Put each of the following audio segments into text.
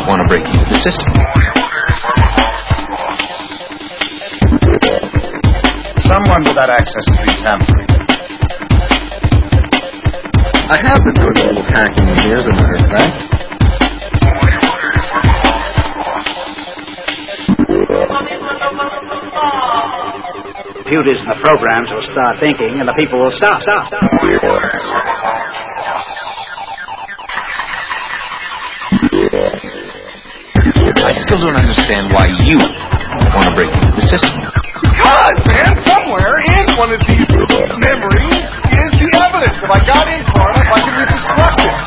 want to break into the system. Someone without access to be tampering. I have been doing a little hacking here, as a matter of fact. Computers and the programs will start thinking, and the people will stop. I still don't understand why you want to break into the system. Because, man, somewhere in one of these memories is the evidence. If I got in far enough, I could reconstruct it.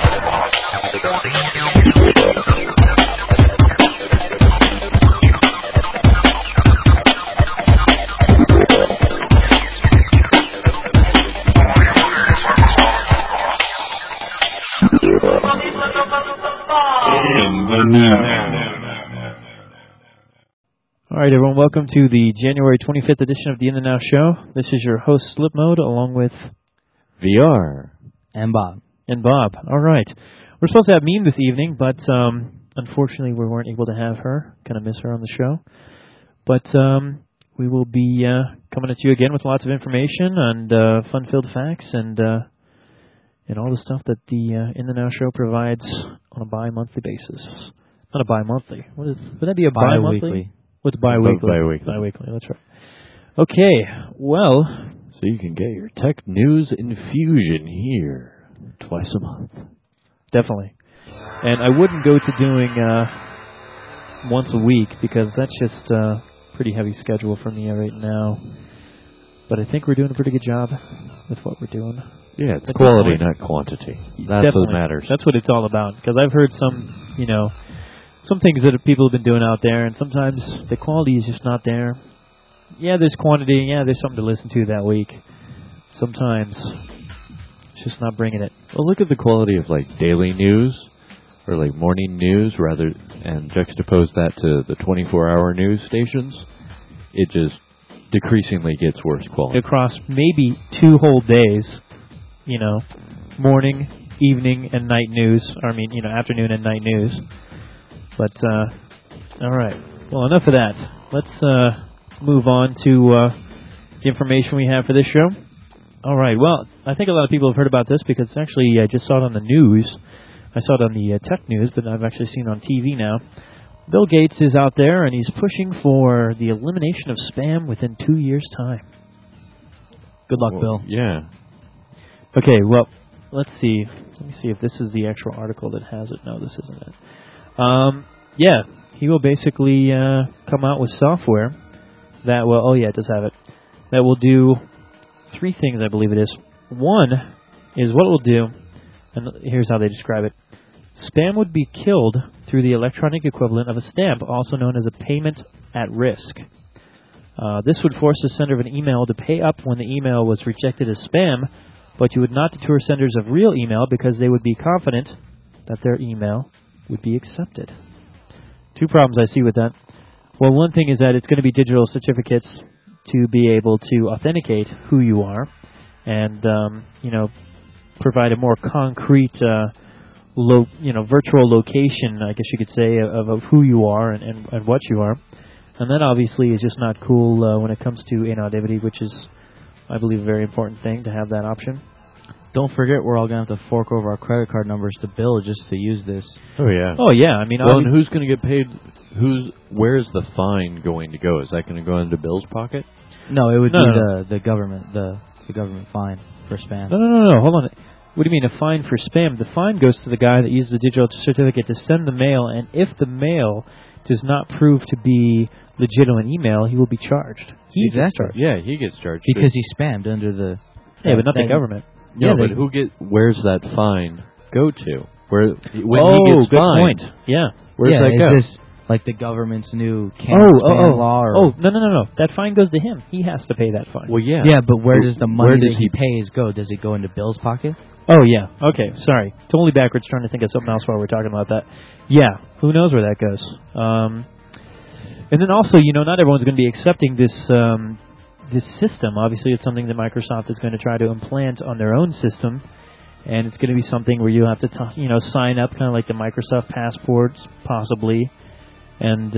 All right, everyone, welcome to the January 25th edition of the In the Now Show. This is your host, Slip Mode, along with VR. And Bob. All right. We're supposed to have Meme this evening, but unfortunately we weren't able to have her. Kind of miss her on the show. But we will be coming at you again with lots of information and fun-filled facts and all the stuff that the In the Now Show provides on a bi-monthly basis. Not a bi-monthly. Would that be a bi-monthly? What's bi-weekly? Bi-weekly, that's right. Okay, well... So you can get your tech news infusion here twice a month. Definitely. And I wouldn't go to doing once a week because that's just a pretty heavy schedule for me right now. But I think we're doing a pretty good job with what we're doing. Yeah, it's quality, not quantity. That's Definitely. what matters. That's what it's all about. Because I've heard some things that people have been doing out there, and sometimes the quality is just not there. Yeah, there's quantity. Yeah, there's something to listen to that week. Sometimes it's just not bringing it. Well, look at the quality of like daily news or like morning news, and juxtapose that to the 24-hour news stations. It just decreasingly gets worse quality. Across maybe 2 whole days, morning, evening, and night news. Afternoon and night news. But, all right. Well, enough of that. Let's move on to the information we have for this show. All right. Well, I think a lot of people have heard about this because actually I just saw it on the news. I saw it on the tech news, but I've actually seen it on TV now. Bill Gates is out there, and he's pushing for the elimination of spam within 2 years' time. Good luck, Bill. Yeah. Okay, well, let's see. Let me see if this is the actual article that has it. No, this isn't it. Yeah, he will basically come out with software that will, it does have it, that will do 3 things, I believe it is. One is what it will do, and here's how they describe it. Spam would be killed through the electronic equivalent of a stamp, also known as a payment at risk. This would force the sender of an email to pay up when the email was rejected as spam, but you would not deter senders of real email because they would be confident that their email would be accepted. 2 problems I see with that. Well, one thing is that it's going to be digital certificates to be able to authenticate who you are and, provide a more concrete, virtual location, I guess you could say, of who you are and what you are. And that obviously is just not cool when it comes to anonymity, which is, I believe, a very important thing to have that option. Don't forget, we're all going to have to fork over our credit card numbers to Bill just to use this. Oh, yeah. Oh, yeah. And who's going to get paid? Where's the fine going to go? Is that going to go into Bill's pocket? No, it would be the government, the government fine for spam. No. Hold on. What do you mean, a fine for spam? The fine goes to the guy that used the digital certificate to send the mail, and if the mail does not prove to be legitimate email, he will be charged. He gets charged. Yeah, he gets charged. Because he spammed under the... Yeah, but not the government. No, but where's that fine go to? When he gets good fined, point. Yeah. Where's that go? Is this like the government's new spam law? Or No. That fine goes to him. He has to pay that fine. Well, yeah. Yeah, but where does the money that he pays go? Does it go into Bill's pocket? Oh, yeah. Okay, sorry. Totally backwards, trying to think of something else while we're talking about that. Yeah, who knows where that goes. And then also, not everyone's going to be accepting this this system. Obviously, it's something that Microsoft is going to try to implant on their own system. and it's going to be something where you have to sign up, kind of like the Microsoft passports, possibly. And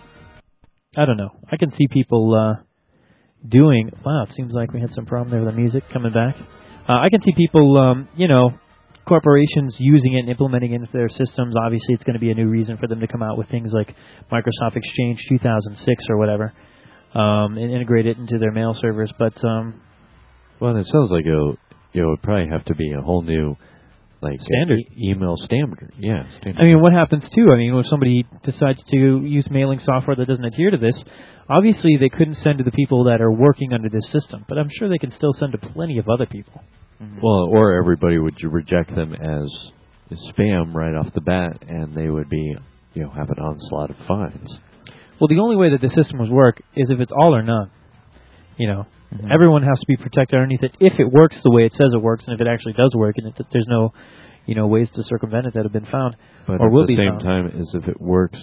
I don't know. I can see people doing. Wow, it seems like we had some problem there with the music coming back. I can see people, corporations using it and implementing it into their systems. Obviously, it's going to be a new reason for them to come out with things like Microsoft Exchange 2006 or whatever, and integrate it into their mail servers. But well, it sounds like it would probably have to be a whole new standard email standard. Yeah, standard. I mean, what happens too? I mean, when somebody decides to use mailing software that doesn't adhere to this, obviously they couldn't send to the people that are working under this system, but I'm sure they can still send to plenty of other people. Mm-hmm. Well, or everybody would reject them as spam right off the bat, and they would be, have an onslaught of fines. Well, the only way that the system would work is if it's all or none. Mm-hmm. Everyone has to be protected underneath it if it works the way it says it works, and if it actually does work, and there's no, ways to circumvent it that have been found but or will be be found. But at the same time, as if it works,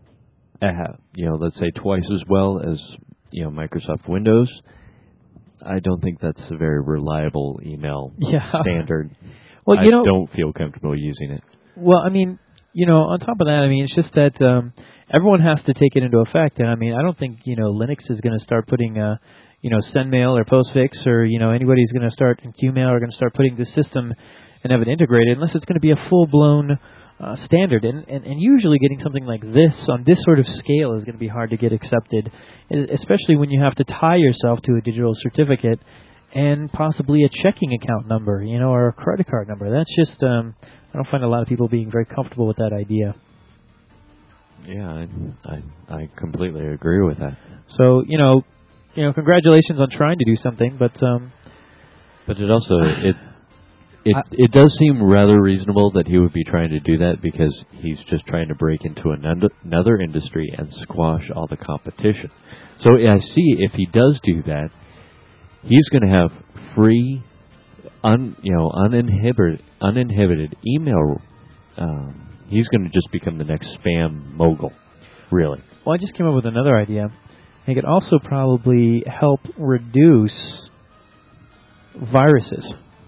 let's say twice as well as Microsoft Windows, I don't think that's a very reliable email standard. Well, I don't feel comfortable using it. Well, I mean, on top of that, I mean, it's just that everyone has to take it into effect. And I mean, I don't think Linux is going to start putting SendMail or Postfix or anybody's going to start in Qmail or going to start putting this system and have it integrated unless it's going to be a full blown standard. And usually getting something like this on this sort of scale is going to be hard to get accepted, especially when you have to tie yourself to a digital certificate and possibly a checking account number, or a credit card number. That's just, I don't find a lot of people being very comfortable with that idea. Yeah, I completely agree with that. So, congratulations on trying to do something, but it also, it does seem rather reasonable that he would be trying to do that because he's just trying to break into another industry and squash all the competition. So I see if he does do that, he's going to have free, uninhibited email. He's going to just become the next spam mogul, really. Well, I just came up with another idea. It could also probably help reduce viruses.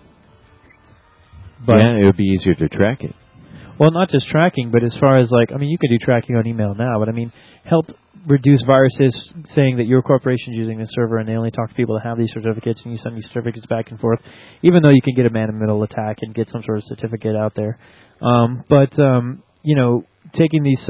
But it would be easier to track it. Well, not just tracking, but as far as you could do tracking on email now, but help reduce viruses saying that your corporation's using this server and they only talk to people that have these certificates and you send these certificates back and forth, even though you can get a man-in-the-middle attack and get some sort of certificate out there. Taking these,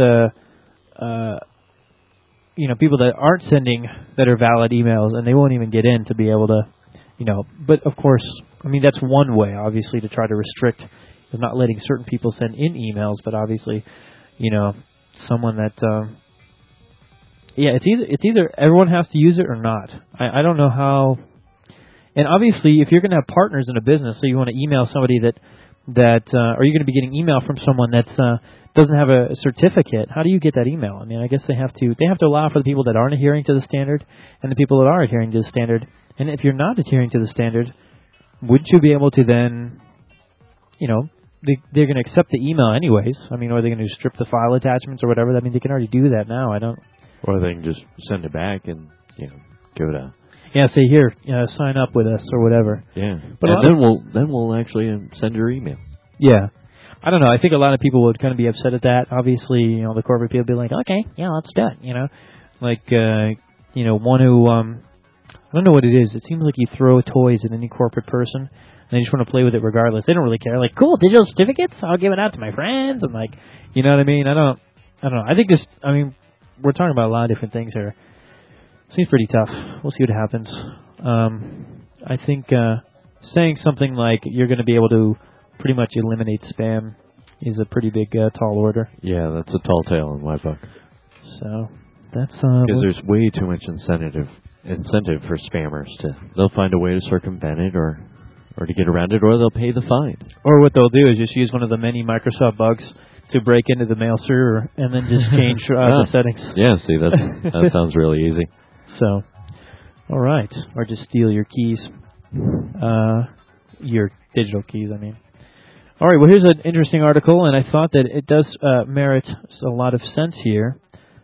people that aren't sending that are valid emails and they won't even get in to be able to, but of course, that's one way, obviously, to try to restrict not letting certain people send in emails, but obviously, someone that, it's either everyone has to use it or not. I don't know how, and obviously, if you're going to have partners in a business, so you want to email somebody or you're going to be getting email from someone that's doesn't have a certificate, how do you get that email? I guess they have to allow for the people that aren't adhering to the standard and the people that are adhering to the standard. And if you're not adhering to the standard, wouldn't you be able to then, they're going to accept the email anyways. Or are they going to strip the file attachments or whatever? They can already do that now. Or they can just send it back and, give it a... Yeah, say here, sign up with us or whatever. Yeah, but then we'll actually send your email. Yeah. I don't know. I think a lot of people would kind of be upset at that. Obviously, the corporate people would be like, okay, yeah, let's do it, one who, I don't know what it is. It seems like you throw toys at any corporate person, and they just want to play with it regardless. They don't really care. Like, cool, digital certificates? I'll give it out to my friends. And, you know what I mean? I don't know. I think we're talking about a lot of different things here. Seems pretty tough. We'll see what happens. I think saying something like you're going to be able to pretty much eliminate spam is a pretty big, tall order. Yeah, that's a tall tale in my book. So that's because there's way too much incentive for spammers they'll find a way to circumvent it or to get around it, or they'll pay the fine. Or what they'll do is just use one of the many Microsoft bugs to break into the mail server and then just change the settings. Yeah, see, that sounds really easy. So, all right. Or just steal your keys. Your digital keys, All right, well, here's an interesting article, and I thought that it does merit a lot of sense here.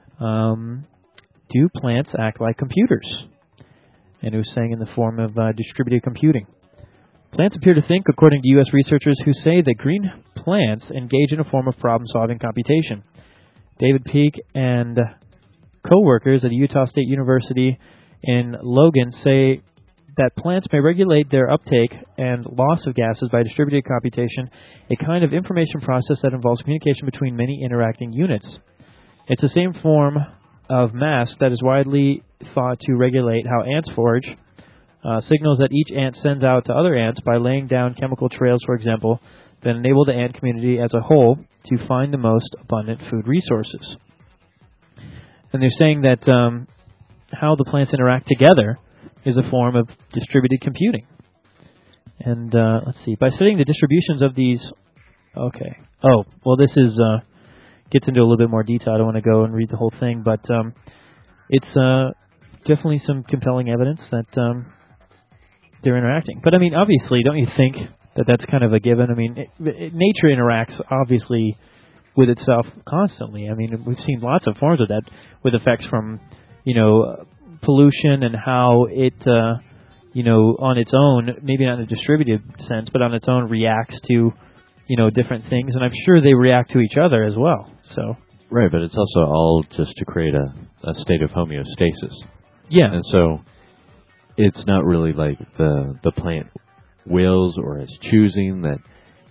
Do plants act like computers? And it was saying in the form of distributed computing. Plants appear to think, according to U.S. researchers who say that green plants engage in a form of problem-solving computation. David Peake and co-workers at Utah State University in Logan say that plants may regulate their uptake and loss of gases by distributed computation, a kind of information process that involves communication between many interacting units. It's the same form of mass that is widely thought to regulate how ants forage, signals that each ant sends out to other ants by laying down chemical trails, for example, that enable the ant community as a whole to find the most abundant food resources. And they're saying that how the plants interact together is a form of distributed computing. And let's see, by studying the distributions of these, okay. Oh, well, this is gets into a little bit more detail. I don't want to go and read the whole thing, but it's definitely some compelling evidence that they're interacting. But I mean, obviously, don't you think that that's kind of a given? I mean, nature interacts obviously with itself constantly. I mean, we've seen lots of forms of that with effects from, pollution and how it, on its own, maybe not in a distributed sense, but on its own reacts to, different things. And I'm sure they react to each other as well. So Right, but it's also all just to create a state of homeostasis. yeah, And so it's not really like the plant wills or is choosing that,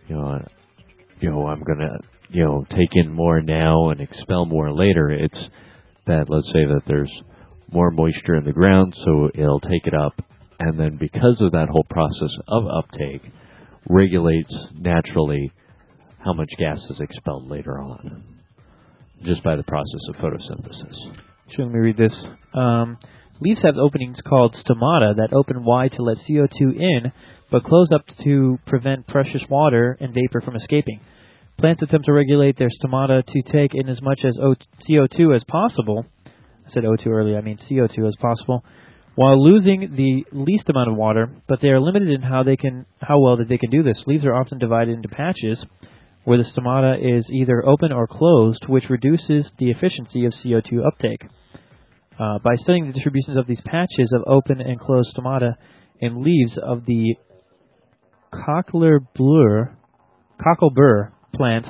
I'm going to, take in more now and expel more later. It's that, let's say that there's more moisture in the ground, so it'll take it up. And then because of that whole process of uptake, regulates naturally how much gas is expelled later on, just by the process of photosynthesis. sure, let me read this. Leaves have openings called stomata that open wide to let CO2 in, but close up to prevent precious water and vapor from escaping. Plants attempt to regulate their stomata to take in as much as CO2 as possible. I said O2 earlier, I mean CO2 as possible, while losing the least amount of water, but they are limited in how well that they can do this. Leaves are often divided into patches where the stomata is either open or closed, which reduces the efficiency of CO2 uptake. By studying the distributions of these patches of open and closed stomata in leaves of the cocklebur plant,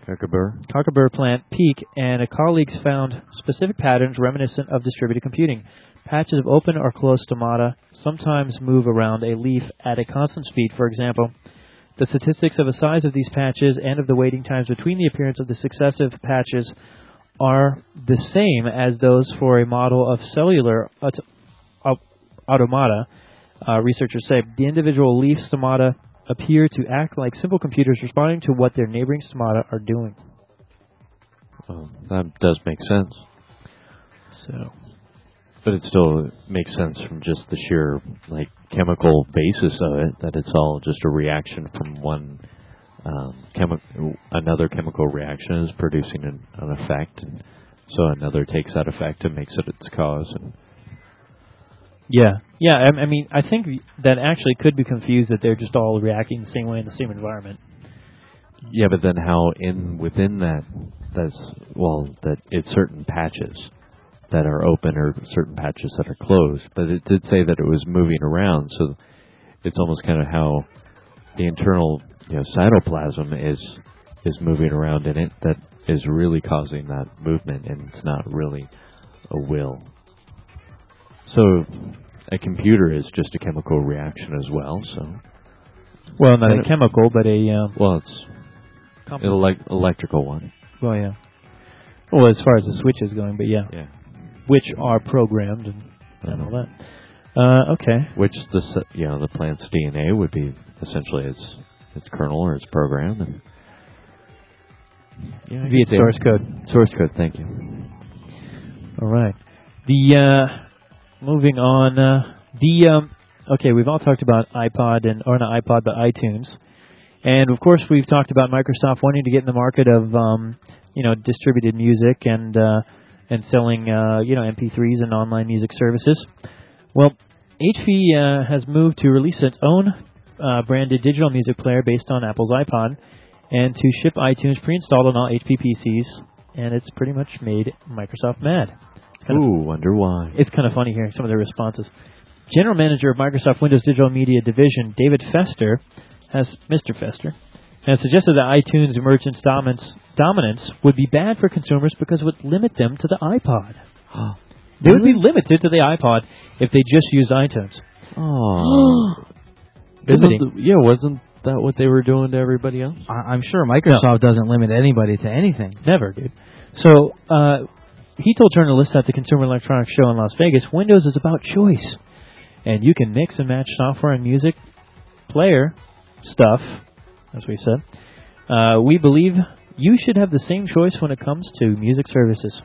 Peake and colleagues found specific patterns reminiscent of distributed computing. Patches of open or closed stomata sometimes move around a leaf at a constant speed. For example, the statistics of the size of these patches and of the waiting times between the appearance of the successive patches are the same as those for a model of cellular automata. Researchers say the individual leaf stomata appear to act like simple computers responding to what their neighboring stomata are doing. Well, that does make sense. So, but it still makes sense from just the sheer chemical basis of it, that it's all just a reaction from one another chemical reaction is producing an effect, and so another takes that effect and makes it its cause. And yeah. I mean, I think that actually could be confused that they're just all reacting the same way in the same environment. yeah, but then how within that that it's certain patches that are open or certain patches that are closed. But it did say that it was moving around, so it's almost kind of how the internal cytoplasm is moving around in it that is really causing that movement, and it's not really a will. So a computer is just a chemical reaction as well. So Well, not a chemical, but a it's an electrical one. well, yeah. Well, as far as the switch is going, but yeah. Which are programmed and all that. Okay. Which the plant's DNA would be essentially its kernel or its program, and Via source code. Source code. Thank you. All right. Moving on. Okay, we've all talked about iPod or not iPod, but iTunes, and of course we've talked about Microsoft wanting to get in the market of distributed music and selling MP3s and online music services. Well, HP has moved to release its own branded digital music player based on Apple's iPod, and to ship iTunes pre-installed on all HP PCs, and it's pretty much made Microsoft mad. Wonder why. It's kind of funny hearing some of their responses. General Manager of Microsoft Windows Digital Media Division, David Fester, Mr. Fester, has suggested that iTunes emergence dominance would be bad for consumers because it would limit them to the iPod. They would be limited to the iPod if they just used iTunes. Oh. Wasn't that what they were doing to everybody else? I'm sure Microsoft doesn't limit anybody to anything. Never, dude. So, he told journalists at the Consumer Electronics Show in Las Vegas, Windows is about choice. And you can mix and match software and music player stuff, as we said. We believe you should have the same choice when it comes to music services.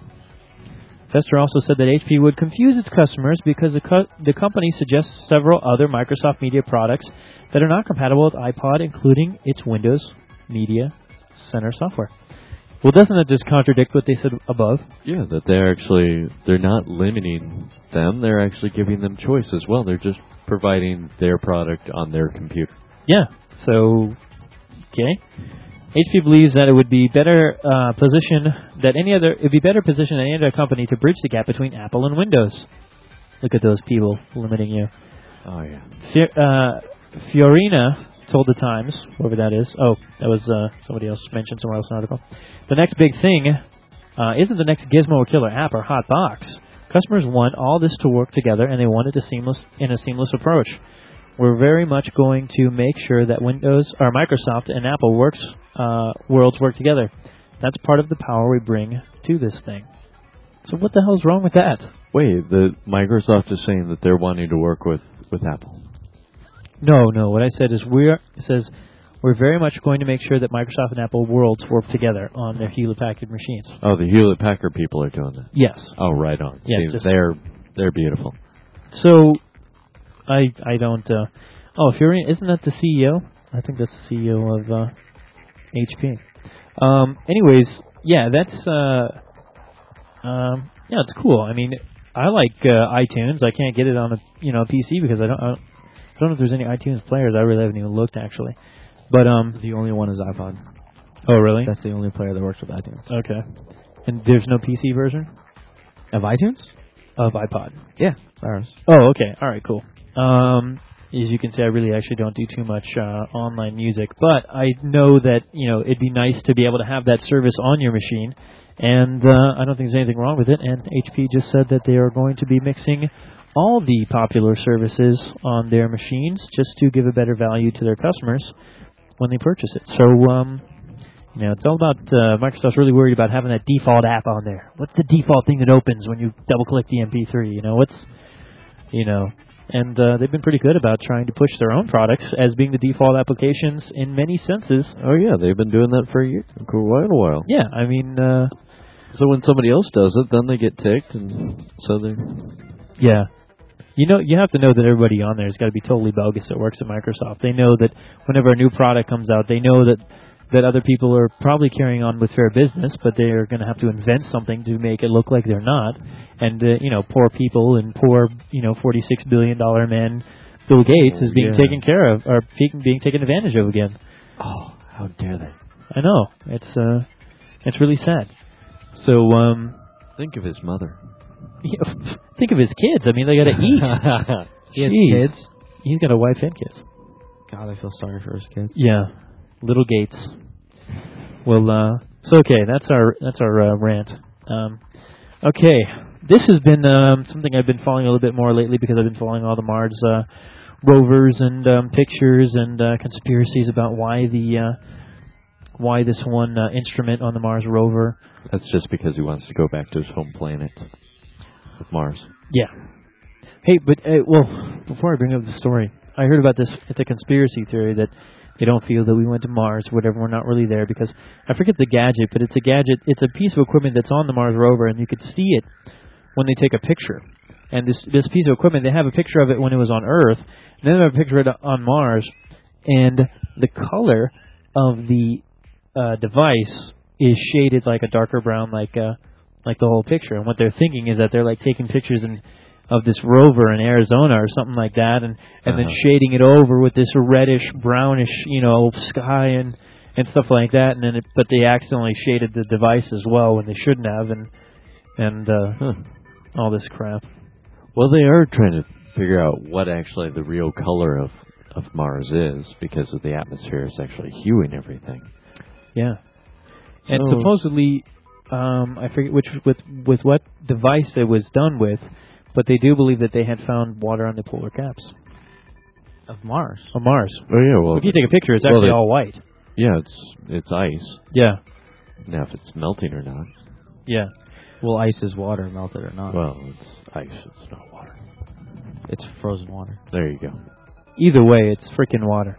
Fester also said that HP would confuse its customers because the company suggests several other Microsoft Media products that are not compatible with iPod, including its Windows Media Center software. Well, doesn't that just contradict what they said above? Yeah, that they're not limiting them. They're actually giving them choice as well. They're just providing their product on their computer. Yeah. So, okay. HP believes that it would be better positioned than any other company to bridge the gap between Apple and Windows. Look at those people limiting you. Oh yeah. Fiorina told the Times, whoever that is. Oh, that was somebody else mentioned somewhere else in the article. The next big thing isn't the next Gizmo or killer app or hot box. Customers want all this to work together, and they want it in a seamless approach. We're very much going to make sure that Microsoft and Apple worlds work together. That's part of the power we bring to this thing. So what the hell's wrong with that? Wait, the Microsoft is saying that they're wanting to work with Apple. No. What I said is we're very much going to make sure that Microsoft and Apple worlds work together on their Hewlett-Packard machines. Oh, the Hewlett-Packard people are doing that. Yes. Oh, right on. Yeah, see, they're beautiful. So I don't. Fiorina, isn't that the CEO? I think that's the CEO of HP. Anyways, yeah, that's it's cool. I mean, I like iTunes. I can't get it on a PC because I don't know if there's any iTunes players. I really haven't even looked actually. But the only one is iPod. Oh, really? That's the only player that works with iTunes. Okay. And there's no PC version Of iTunes? of iPod. Yeah, ours. Oh, okay. All right, cool. As you can see, I really actually don't do too much online music, but I know that it'd be nice to be able to have that service on your machine, and I don't think there's anything wrong with it. And HP just said that they are going to be mixing all the popular services on their machines just to give a better value to their customers when they purchase it. So, it's all about Microsoft's really worried about having that default app on there. What's the default thing that opens when you double-click the MP3? And they've been pretty good about trying to push their own products as being the default applications in many senses. Oh, yeah, they've been doing that for quite a while. Yeah, I mean... so when somebody else does it, then they get ticked, and so they... Yeah. You have to know that everybody on there has got to be totally bogus that works at Microsoft. They know that whenever a new product comes out, they know that other people are probably carrying on with fair business, but they're going to have to invent something to make it look like they're not. And, poor people and poor, $46 billion man Bill Gates is being taken care of, or being taken advantage of again. Oh, how dare they? I know. It's really sad. So, think of his mother. Think of his kids. I mean, they got to eat. He has kids? He's got a wife and kids. God, I feel sorry for his kids. Yeah. Little Gates. Well, so okay, that's our rant. Okay, this has been something I've been following a little bit more lately because I've been following all the Mars rovers and pictures and conspiracies about why this one instrument on the Mars rover. That's just because he wants to go back to his home planet with Mars. Yeah. Hey, but before I bring up the story, I heard about this. It's a conspiracy theory that they don't feel that we went to Mars, whatever. We're not really there because I forget the gadget, but it's a gadget. It's a piece of equipment that's on the Mars rover, and you could see it when they take a picture. And this piece of equipment, they have a picture of it when it was on Earth, and then they have a picture of it on Mars, and the color of the device is shaded like a darker brown, like the whole picture. And what they're thinking is that they're like taking pictures of this rover in Arizona or something like that, and then shading it over with this reddish, brownish, sky and stuff like that. And then, but they accidentally shaded the device as well when they shouldn't have, and all this crap. Well, they are trying to figure out what actually the real color of Mars is because of the atmosphere is actually hueing everything. Yeah. And So- supposedly, I forget with what device it was done with, but they do believe that they had found water on the polar caps Of Mars. on Mars. Oh yeah, well If you take a picture, it's well, actually they- all white. yeah, it's ice. Yeah. Now if it's melting or not, Yeah. Well, ice is water, melted or not. well, it's ice. It's not water. It's frozen water. There you go. Either way, it's freaking water.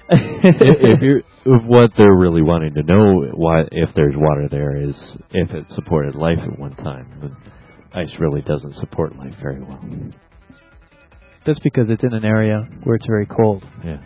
if what they're really wanting to know why if there's water there is if it supported life at one time. Then ice really doesn't support life very well. That's because it's in an area where it's very cold. Yeah.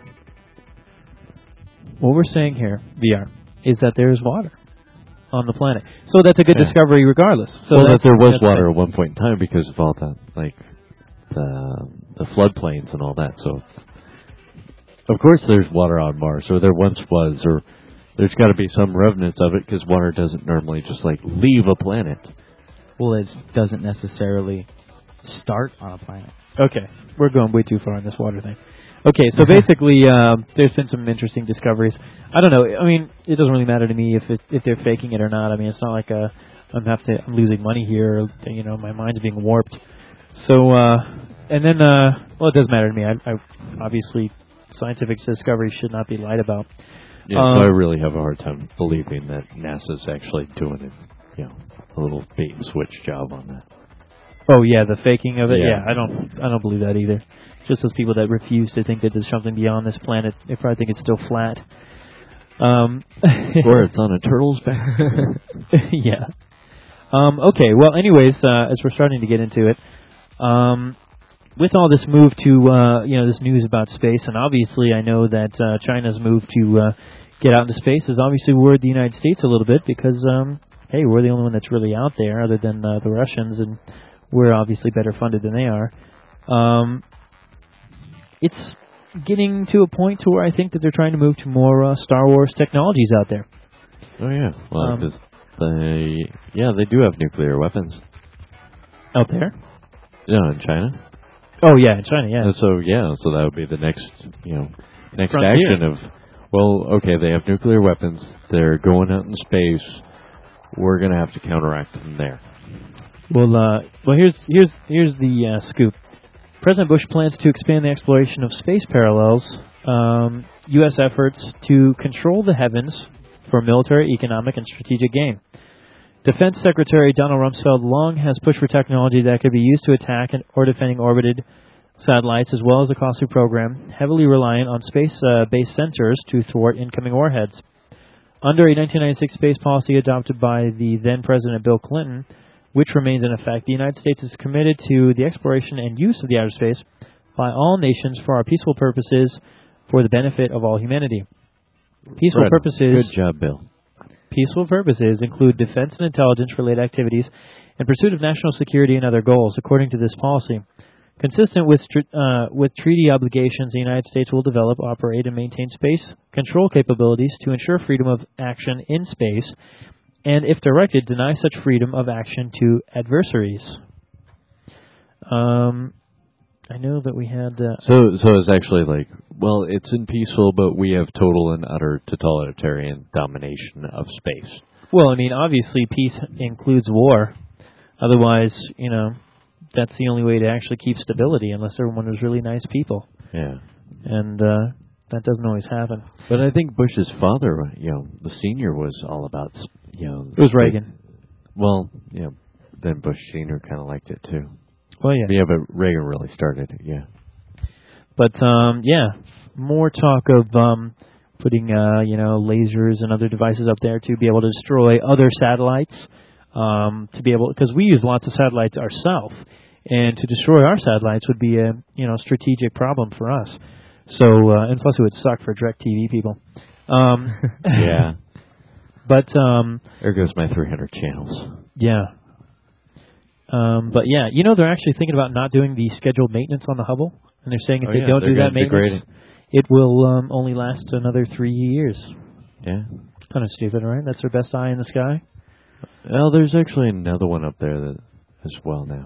What we're saying here, VR, is that there is water on the planet. So that's a good Yeah. discovery regardless. So Well, that that's- there was that's water it. at one point in time because of all that, like the floodplains and all that. So, of course, there's water on Mars, or there once was, or there's got to be some remnants of it because water doesn't normally just like leave a planet. Well, it doesn't necessarily start on a planet. Okay, we're going way too far on this water thing. Okay, so basically, there's been some interesting discoveries. I don't know. I mean, it doesn't really matter to me if they're faking it or not. I mean, it's not like I'm losing money here. Or, you know, my mind's being warped. So, and then, well, it does matter to me. I obviously, scientific discoveries should not be lied about. Yeah, so I really have a hard time believing that NASA's actually doing it. You know, a little bait and switch job on that. Oh yeah, the faking of it. Yeah. Yeah, I don't believe that either. Just those people that refuse to think that there's something beyond this planet, they probably think it's still flat. Or it's on a turtle's back. Yeah. Okay. Well, anyways, as we're starting to get into it, with all this move to this news about space, and obviously I know that China's move to get out into space has obviously worried the United States a little bit because hey, we're the only one that's really out there other than the Russians, and we're obviously better funded than they are. It's getting to a point to where I think that they're trying to move to more Star Wars technologies out there. Oh yeah, well, 'cause they do have nuclear weapons. Out there? Yeah, in China. Oh yeah, in China, yeah. And so that would be the next Frontier. action of, well, okay, they have nuclear weapons. They're going out in space. We're going to have to counteract them there. Well, here's the scoop. President Bush plans to expand the exploration of space parallels U.S. efforts to control the heavens for military, economic, and strategic gain. Defense Secretary Donald Rumsfeld long has pushed for technology that could be used to attack or defending orbited satellites, as well as a costly program heavily reliant on space-based sensors to thwart incoming warheads. Under a 1996 space policy adopted by the then-President Bill Clinton, which remains in effect, the United States is committed to the exploration and use of the outer space by all nations for our peaceful purposes for the benefit of all humanity. Peaceful Fred, purposes. Good job, Bill. Peaceful purposes include defense and intelligence-related activities in pursuit of national security and other goals, according to this policy. Consistent with treaty obligations, the United States will develop, operate, and maintain space control capabilities to ensure freedom of action in space, and, if directed, deny such freedom of action to adversaries. I know that we had... So it's actually like, well, it's in peaceful, but we have total and utter totalitarian domination of space. Well, I mean, obviously peace includes war. Otherwise, that's the only way to actually keep stability, unless everyone was really nice people. Yeah. And that doesn't always happen. But I think Bush's father, the senior, was all about, It was Reagan. Well, then Bush Senior kind of liked it too. Well, yeah. Yeah, but Reagan really started it, yeah. But, more talk of putting, lasers and other devices up there to be able to destroy other satellites, because we use lots of satellites ourselves, and to destroy our satellites would be a, strategic problem for us. So, and plus it would suck for DirecTV people. Yeah. But, there goes my 300 channels. yeah. But yeah, they're actually thinking about not doing the scheduled maintenance on the Hubble, and they're saying if they don't do that maintenance, it will only last another 3 years. Yeah. Kind of stupid, right? That's their best eye in the sky. Well, there's actually another one up there that as well now.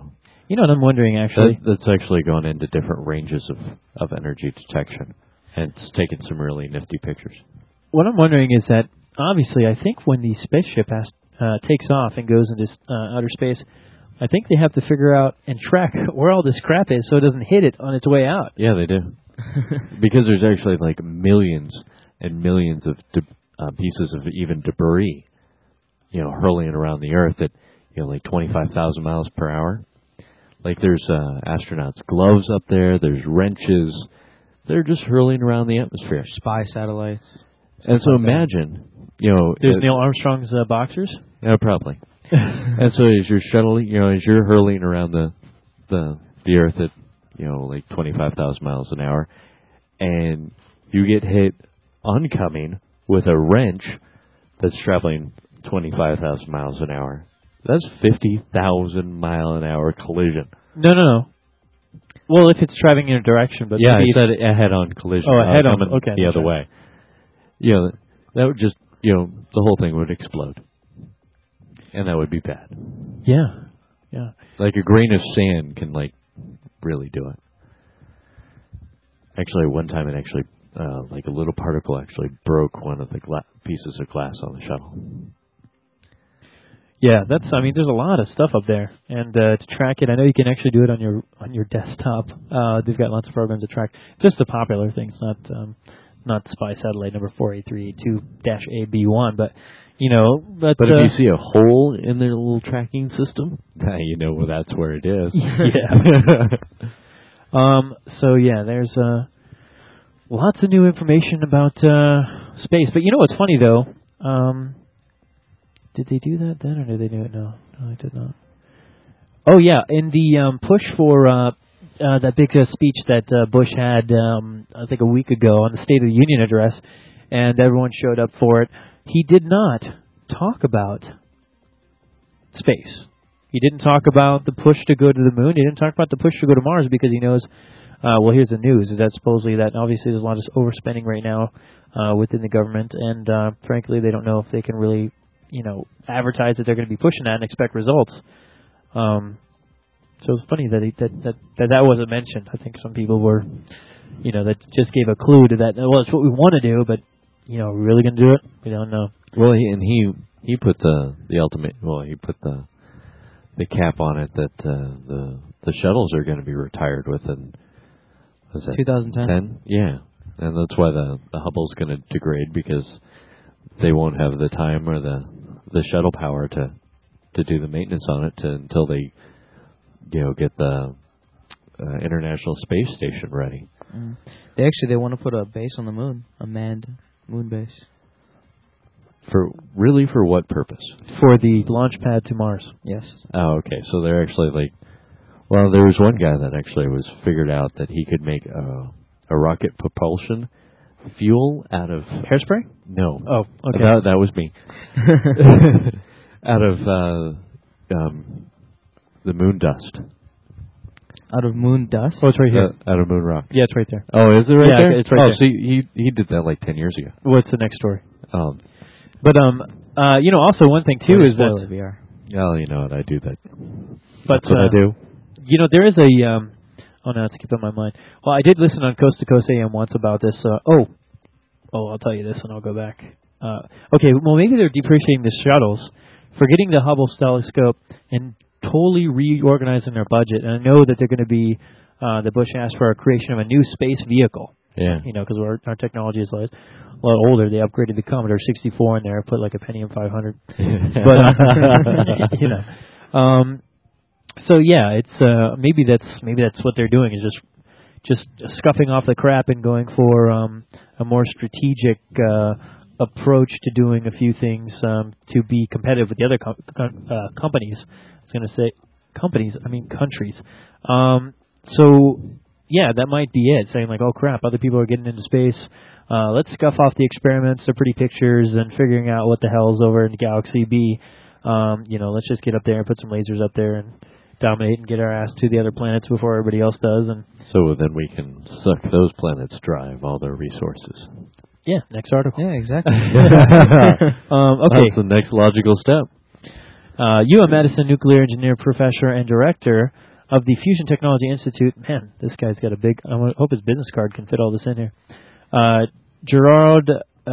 You know what I'm wondering, actually? That's actually gone into different ranges of energy detection, and it's taken some really nifty pictures. What I'm wondering is that, obviously, I think when the spaceship takes off and goes into outer space, I think they have to figure out and track where all this crap is so it doesn't hit it on its way out. Yeah, they do. Because there's actually like millions and millions of pieces of even debris, hurling around the Earth at, like 25,000 miles per hour. Like there's astronauts' gloves up there. There's wrenches. They're just hurling around the atmosphere. Spy satellites. And so imagine, There's Neil Armstrong's boxers? Yeah, probably. And so as you're shuttling, as you're hurling around the Earth at, like 25,000 miles an hour, and you get hit oncoming with a wrench that's traveling 25,000 miles an hour. That's 50,000 mile an hour collision. No. Well, if it's traveling in a direction, but yeah, I said a head-on collision. Oh, a head-on. Okay, the other way. That would just the whole thing would explode, and that would be bad. Yeah. Like a grain of sand can really do it. Actually, one time it actually like a little particle actually broke one of the pieces of glass on the shuttle. Yeah, there's a lot of stuff up there, and to track it, I know you can actually do it on your desktop. They've got lots of programs to track just the popular things, not Spy Satellite number 48382-AB1, but But if you see a hole in their little tracking system, that's where it is. Yeah. There's lots of new information about space. But what's funny though? Did they do that then, or did they do it? No, they did not. Oh yeah, in the push for that big speech that Bush had, I think a week ago on the State of the Union address, and everyone showed up for it. He did not talk about space. He didn't talk about the push to go to the moon. He didn't talk about the push to go to Mars because he knows. Here's the news: is that supposedly that obviously there's a lot of overspending right now within the government, and frankly, they don't know if they can really, advertise that they're going to be pushing that and expect results. So it's funny that that wasn't mentioned. I think some people were, that just gave a clue to that. Well, it's what we want to do, but are we really going to do it? We don't know. Well, he put the ultimate. Well, he put the cap on it that the shuttles are going to be retired within. Was that 2010? Yeah, and that's why the Hubble's going to degrade because they won't have the time or the shuttle power to do the maintenance on it until they get the International Space Station ready. Mm. They want to put a base on the moon, a manned moon base. For what purpose? For the launch pad to Mars. Yes. Oh, okay. So they're actually well, there was one guy that actually was figured out that he could make a rocket propulsion fuel out of hairspray. No. Oh, okay. That was me. Out of the moon dust. Out of moon dust? Oh, it's right here. Out of moon rock. Yeah, it's right there. Oh, is it right there? Yeah, it's right there. Oh, see, he did that 10 years ago. What's the next story? But also one thing too is that. VR. Oh, you know what? I do that. But that's what I do. There is a. Oh no, it's keep on my mind. Well, I did listen on Coast to Coast AM once about this. I'll tell you this, and I'll go back. Okay, well maybe they're depreciating the shuttles, forgetting the Hubble telescope, and totally reorganizing their budget. And I know that they're going to be. The Bush asked for a creation of a new space vehicle. Yeah. Because our technology is a lot older. They upgraded the Commodore 64 in there, put a Pentium 500. But so yeah, it's maybe that's what they're doing is just scuffing off the crap and going for a more strategic approach to doing a few things to be competitive with the other companies. I was going to say companies, I mean countries. So yeah, that might be it. Saying oh crap, other people are getting into space. Let's scuff off the experiments, the pretty pictures, and figuring out what the hell's over in Galaxy B. Let's just get up there and put some lasers up there and dominate and get our ass to the other planets before everybody else does. And so then we can suck those planets dry of all their resources. Yeah, next article. Yeah, exactly. Okay. That's the next logical step. UM Madison nuclear engineer, professor, and director of the Fusion Technology Institute. Man, this guy's got a big... I hope his business card can fit all this in here. Gerald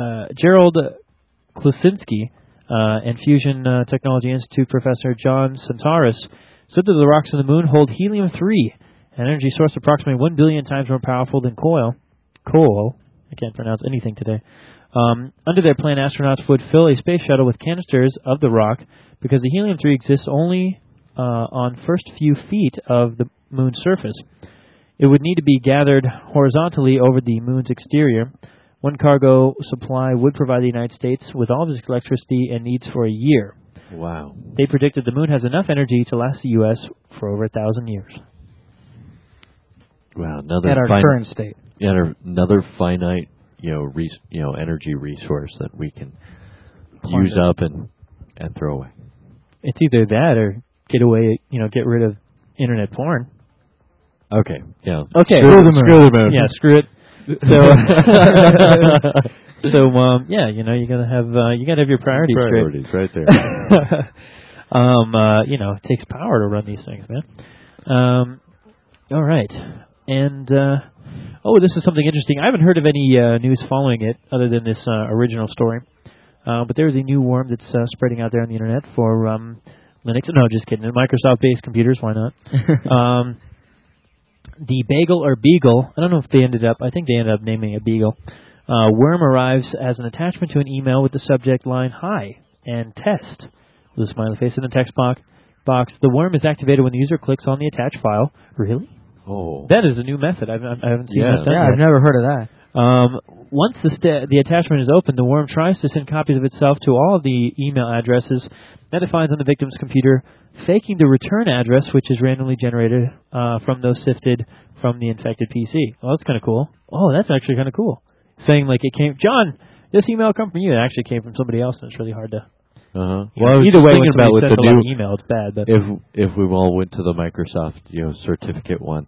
Klusinski and Fusion Technology Institute professor John Santaris said that the rocks on the moon hold helium-3, an energy source approximately 1 billion times more powerful than coal. I can't pronounce anything today. Under their plan, astronauts would fill a space shuttle with canisters of the rock because the helium-3 exists only on first few feet of the moon's surface. It would need to be gathered horizontally over the moon's exterior. One cargo supply would provide the United States with all of its electricity and needs for a year. Wow. They predicted the moon has enough energy to last the U.S. for over 1,000 years. Wow, another At our current state. Another finite, energy resource that we can use up and throw away. It's either that or get rid of internet porn. Okay, yeah. Okay, screw the moon. Yeah, screw it. You gotta have your priorities straight. Right there. It takes power to run these things, man. All right, and this is something interesting. I haven't heard of any news following it other than this original story. But there's a new worm that's spreading out there on the internet for Linux. No, just kidding. Microsoft-based computers, why not? The Bagel or Beagle, I don't know if they ended up, I think they ended up naming it Beagle. Worm arrives as an attachment to an email with the subject line, "Hi," and "Test," with a smiley face in the text box. The worm is activated when the user clicks on the attached file. Really? Oh. That is a new method. I haven't seen that done Yeah, yet. I've never heard of that. Once the attachment is opened, the worm tries to send copies of itself to all of the email addresses that it finds on the victim's computer, faking the return address, which is randomly generated from those sifted from the infected PC. Oh, that's kind of cool. Oh, that's actually kind of cool. Saying like it came, John, this email come from you. It actually came from somebody else, and it's really hard to. Well, either way, when about with somebody the sends a lot of new email, it's bad. But if we all went to the Microsoft certificate one,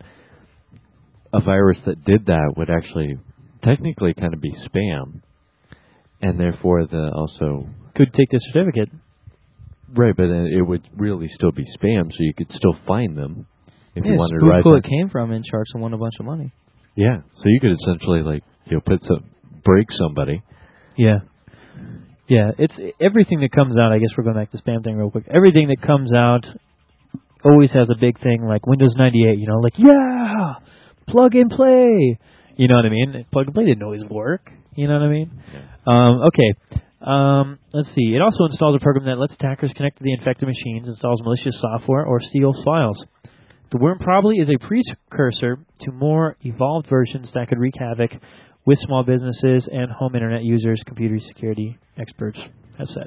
a virus that did that would actually technically kind of be spam, and therefore also could take the certificate. Right, but then it would really still be spam, so you could still find them if you wanted to write who it came from and charge someone a bunch of money. Yeah, so you could essentially break somebody. Yeah. Yeah, it's everything that comes out. I guess we're going back to the spam thing real quick. Everything that comes out always has a big thing like Windows 98, yeah, plug and play. You know what I mean? Plug and play didn't always work. You know what I mean? Yeah. Okay. Let's see. It also installs a program that lets attackers connect to the infected machines, installs malicious software, or steals files. The worm probably is a precursor to more evolved versions that could wreak havoc with small businesses and home internet users, computer security experts have said.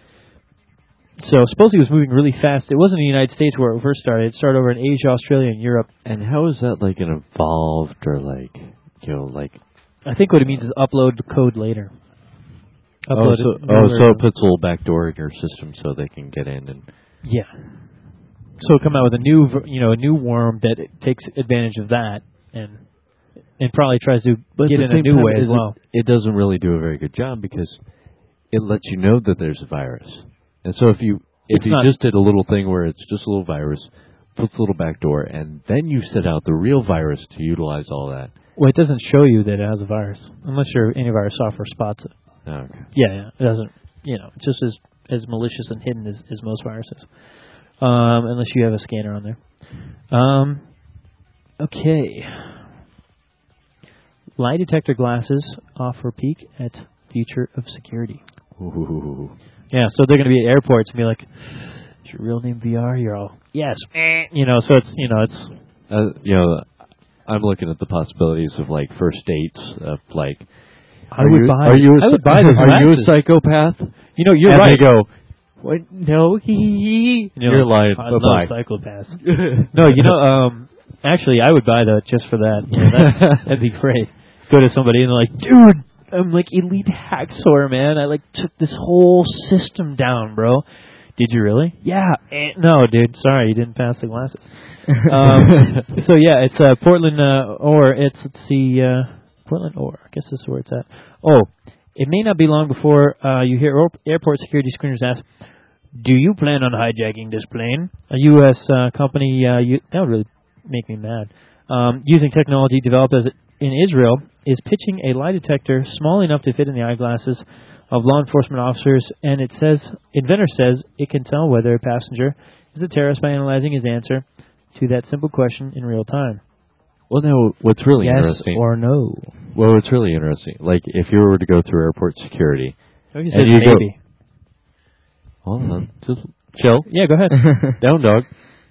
So supposedly it was moving really fast. It wasn't in the United States where it first started. It started over in Asia, Australia, and Europe. And how is that an evolved or I think what it means is upload the code later. So it puts a little backdoor in your system so they can get in and yeah. So come out with a new worm that takes advantage of that and probably tries to get in a new way as well. It doesn't really do a very good job because it lets you know that there's a virus. And so if you just did a little thing where it's just a little virus, puts a little backdoor, and then you set out the real virus to utilize all that. Well, it doesn't show you that it has a virus unless your antivirus software spots it. Oh, okay. Yeah, it doesn't. It's just as malicious and hidden as most viruses, unless you have a scanner on there. Okay. Lie detector glasses offer peek at future of security. Ooh. Yeah, so they're going to be at airports and be like, "Is your real name VR?" You're all, "Yes." So it's I'm looking at the possibilities of first dates of Are you a psychopath? You're and right. They go, what? No, you're lying. I love psychopaths. No, actually, I would buy that just for that. That'd be great. Go to somebody and they're like, "Dude, I'm elite hacksaw, man. I took this whole system down, bro." "Did you really?" "Yeah." "No, dude. Sorry, you didn't pass the glasses." So yeah, it's Portland, Portland, I guess this is where it's at. Oh, it may not be long before you hear airport security screeners ask, Do you plan on hijacking this plane? A U.S. company, that would really make me mad, using technology developed in Israel, is pitching a lie detector small enough to fit in the eyeglasses of law enforcement officers, and inventor says it can tell whether a passenger is a terrorist by analyzing his answer to that simple question in real time. Well, now, what's really interesting... Yes or no? Well, what's really interesting, like, if you were to go through airport security... And you maybe. Hold on. Just chill. Yeah, go ahead. Down, dog.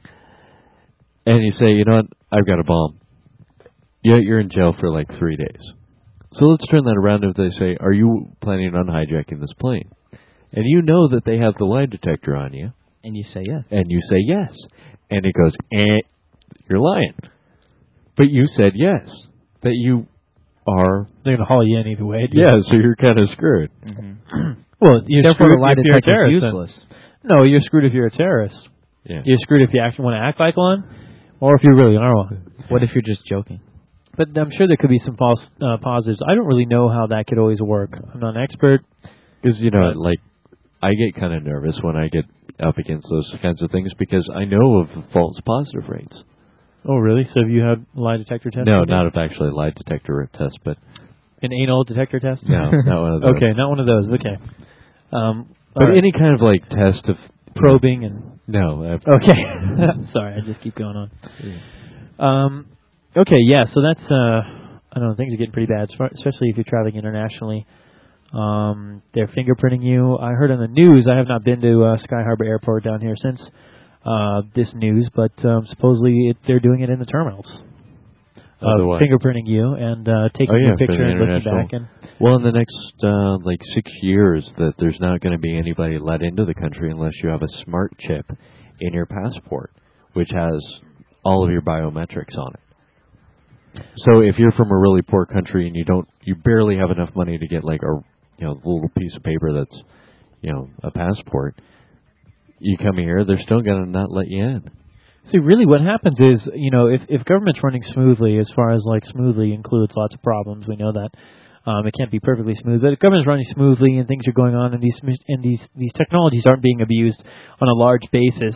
And you say, you know what? I've got a bomb. Yeah, you're in jail for like 3 days. So let's turn that around if they say, are you planning on hijacking this plane? And you know that they have the lie detector on you. And you say yes. And you say yes. And it goes, you're lying. But you said yes. That you are... They're going to haul you in either way. Yeah, so you're kind of screwed. Mm-hmm. Well, you're therefore, screwed the lie if you're a detector is terrorist. useless. No, you're screwed if you're a terrorist. Yeah. You're screwed if you actually want to act like one, or if you really are one. What if you're just joking? But I'm sure there could be some false positives. I don't really know how that could always work. I'm not an expert. Because, you know, like, I get kind of nervous when I get up against those kinds of things because I know of false positive rates. Oh, really? So have you had a lie detector test? No, not of actually a lie detector test, but... An anal detector test? No, not one of those. Okay, not one of those. Okay. But any kind of, like, test of... Probing and... No. Okay. Sorry, I just keep going on. Yeah. Okay, yeah, so that's... I don't know, things are getting pretty bad, especially if you're traveling internationally. They're fingerprinting you. I heard on the news, I have not been to Sky Harbor Airport down here since this news, but supposedly they're doing it in the terminals. Fingerprinting you and taking your picture and looking back. And well, in the next 6 years, that there's not going to be anybody let into the country unless you have a smart chip in your passport, which has all of your biometrics on it. So if you're from a really poor country and you barely have enough money to get like a little piece of paper that's a passport, you come here, they're still going to not let you in. See, really what happens is, if government's running smoothly, as far as like smoothly includes lots of problems, we know that. It can't be perfectly smooth, but if government's running smoothly and things are going on and these technologies aren't being abused on a large basis,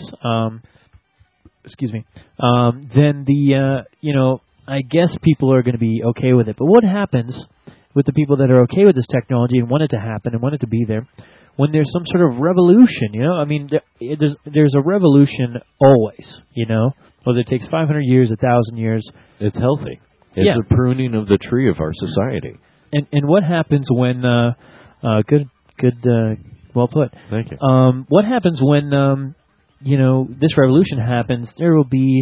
then I guess people are going to be okay with it. But what happens with the people that are okay with this technology and want it to happen and want it to be there when there's some sort of revolution? I mean, there's a revolution always, whether it takes 500 years, 1,000 years. It's healthy. It's a pruning of the tree of our society. And what happens when, well put. Thank you. What happens when, this revolution happens? There will be,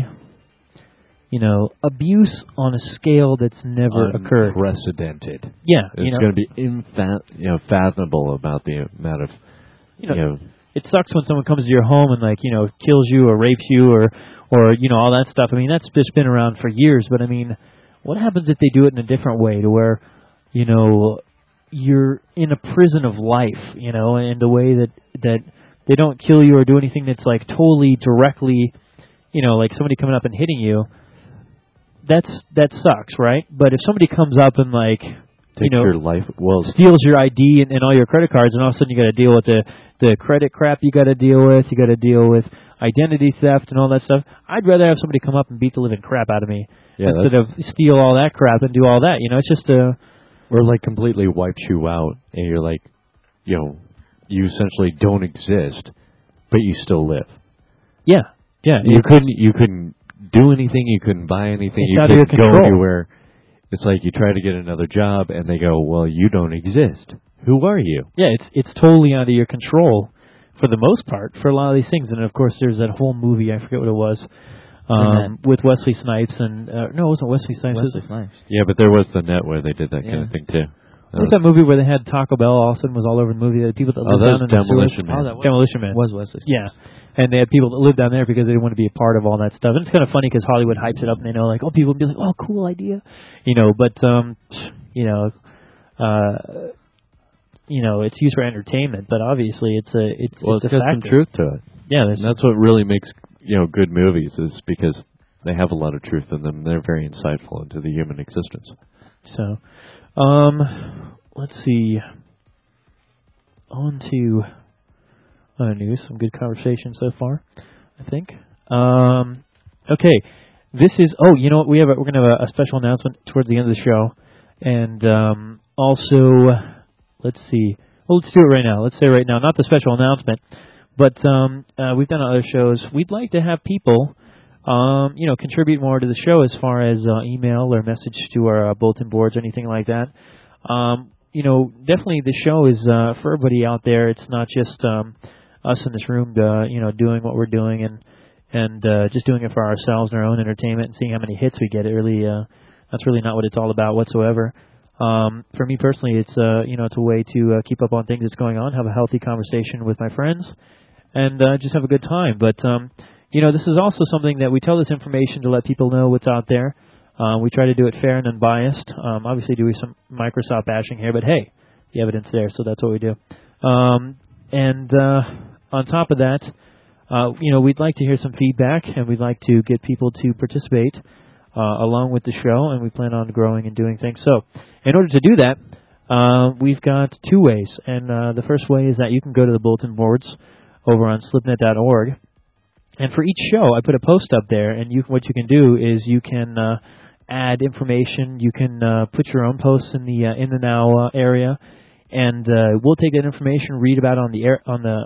abuse on a scale that's never occurred. Unprecedented. Yeah. It's going to be fathomable about the amount of, It sucks when someone comes to your home and kills you or rapes you or all that stuff. I mean, that's just been around for years. But I mean, what happens if they do it in a different way to where, you're in a prison of life, in the way that they don't kill you or do anything that's like totally directly, like somebody coming up and hitting you. That sucks, right? But if somebody comes up and takes your life, steals your ID and all your credit cards, and all of a sudden you got to deal with the credit crap you got to deal with. You got to deal with identity theft and all that stuff. I'd rather have somebody come up and beat the living crap out of me instead of steal all that crap and do all that. It's just or completely wipes you out, and you're like, you essentially don't exist, but you still live. Yeah. You couldn't do anything. You couldn't buy anything. It's you out of your couldn't go control. anywhere. It's like you try to get another job, and they go, "Well, you don't exist. Who are you?" Yeah, it's totally out of your control for the most part for a lot of these things. And of course, there's that whole movie, I forget what it was, with Wesley Snipes and no, it wasn't Wesley Snipes. Wesley Snipes. Yeah, but there was the Net where they did that kind of thing too. What's that movie where they had Taco Bell all of a sudden was all over the movie? They had people that lived down in the Demolition Man. Demolition Man. Was Wesley Snipes. Yeah. And they had people that lived down there because they didn't want to be a part of all that stuff. And it's kind of funny because Hollywood hypes it up and they know people would be like, oh, cool idea. But, it's used for entertainment, but obviously it's a got factor. some truth to it. Yeah. And that's what really makes, good movies is because they have a lot of truth in them. They're very insightful into the human existence. So, let's see. On to news. Some good conversation so far, I think. Okay, this is. Oh, you know what? We're going to have a special announcement towards the end of the show, and also, let's see. Well, let's do it right now. Let's say right now, not the special announcement, but we've done other shows. We'd like to have people, contribute more to the show as far as email or message to our bulletin boards, anything like that. Definitely the show is for everybody out there. It's not just us in this room, doing what we're doing and just doing it for ourselves and our own entertainment and seeing how many hits we get. It really, that's really not what it's all about whatsoever. For me personally, it's it's a way to keep up on things that's going on, have a healthy conversation with my friends, and just have a good time. But this is also something that we tell this information to let people know what's out there. We try to do it fair and unbiased. Obviously, doing some Microsoft bashing here, but hey, the evidence there, so that's what we do. And on top of that, we'd like to hear some feedback, and we'd like to get people to participate along with the show, and we plan on growing and doing things. So, in order to do that, we've got two ways, and the first way is that you can go to the bulletin boards over on slipnet.org, and for each show, I put a post up there, and what you can do is you can add information. You can put your own posts in the now area, and we'll take that information, read about it on the air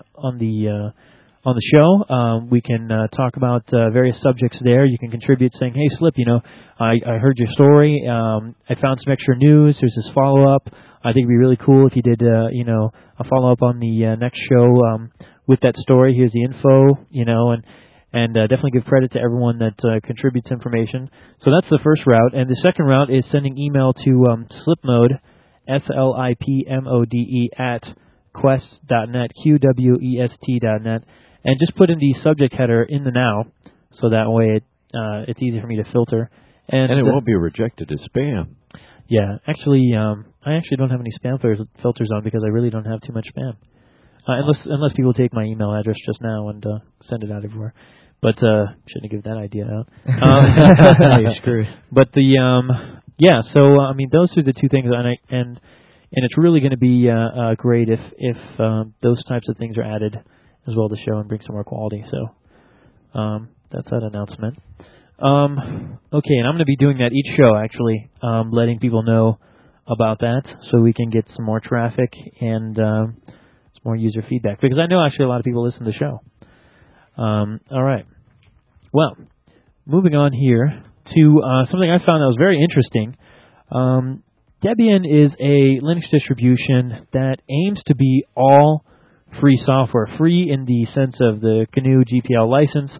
on the show. We can talk about various subjects there. You can contribute saying, hey, Slip, I heard your story. I found some extra news. There's this follow-up. I think it'd be really cool if you did, a follow-up on the next show with that story. Here's the info, and definitely give credit to everyone that contributes information. So that's the first route. And the second route is sending email to slipmode, SLIPMODE, at quest.net, QWEST.net. And just put in the subject header in the now, so that way it's easy for me to filter. And it won't be rejected as spam. Yeah, actually, I actually don't have any spam filters on because I really don't have too much spam. Unless people take my email address just now and send it out everywhere. But shouldn't have given that idea out. You're screwed. But those are the two things, and it's really going to be great if those types of things are added as well to the show and bring some more quality. So that's that announcement. Okay, and I'm going to be doing that each show, actually, letting people know about that so we can get some more traffic and some more user feedback. Because I know actually a lot of people listen to the show. All right. Well, moving on here to something I found that was very interesting. Debian is a Linux distribution that aims to be all free software, free in the sense of the GNU GPL license,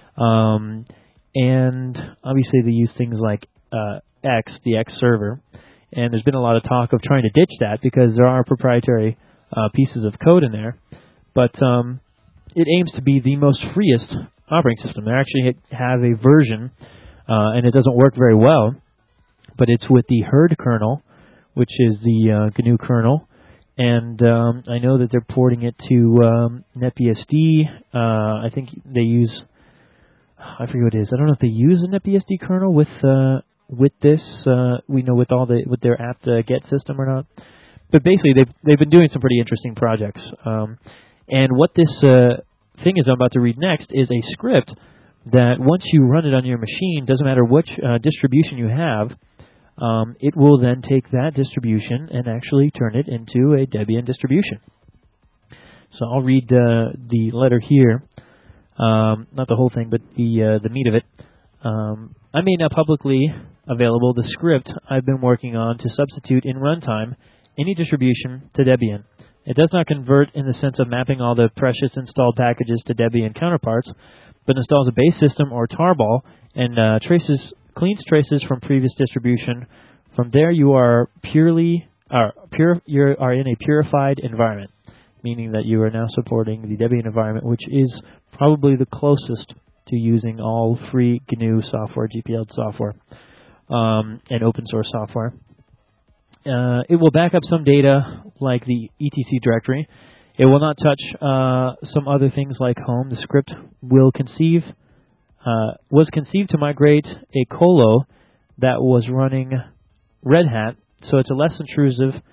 and obviously they use things like X, the X server, and there's been a lot of talk of trying to ditch that because there are proprietary pieces of code in there, but it aims to be the most freest operating system. They actually have a version, and it doesn't work very well, but it's with the herd kernel, which is the GNU kernel, and I know that they're porting it to NetBSD. I think they use, I forget what it is. I don't know if they use a NetBSD kernel with this. With their apt-get system or not. But basically, they've been doing some pretty interesting projects. And what this thing is I'm about to read next is a script that once you run it on your machine, doesn't matter which distribution you have, it will then take that distribution and actually turn it into a Debian distribution. So I'll read the letter here, not the whole thing, but the meat of it. I made now publicly available the script I've been working on to substitute in runtime any distribution to Debian. It does not convert in the sense of mapping all the precious installed packages to Debian counterparts, but installs a base system or tarball and cleans traces from previous distribution. From there, you are in a purified environment, meaning that you are now supporting the Debian environment, which is probably the closest to using all free GNU software, GPL software, and open source software. It will back up some data like the etc directory. It will not touch some other things like home. The script was conceived to migrate a colo that was running Red Hat, so it's a less intrusive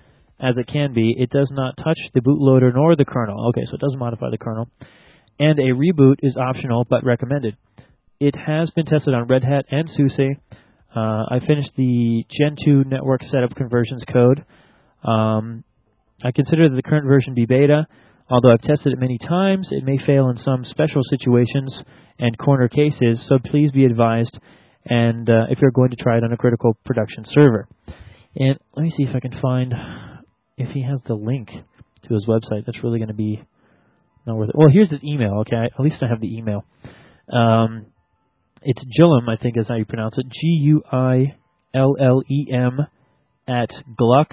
as it can be. It does not touch the bootloader nor the kernel. Okay, so it doesn't modify the kernel. And a reboot is optional but recommended. It has been tested on Red Hat and SUSE. I finished the Gen 2 network setup conversions code. I consider that the current version be beta. Although I've tested it many times, it may fail in some special situations and corner cases, so please be advised and if you're going to try it on a critical production server. And let me see if I can find if he has the link to his website. That's really going to be not worth it. Well, here's his email, okay? At least I have the email. It's Gillem, I think is how you pronounce it, Guillem at gluck,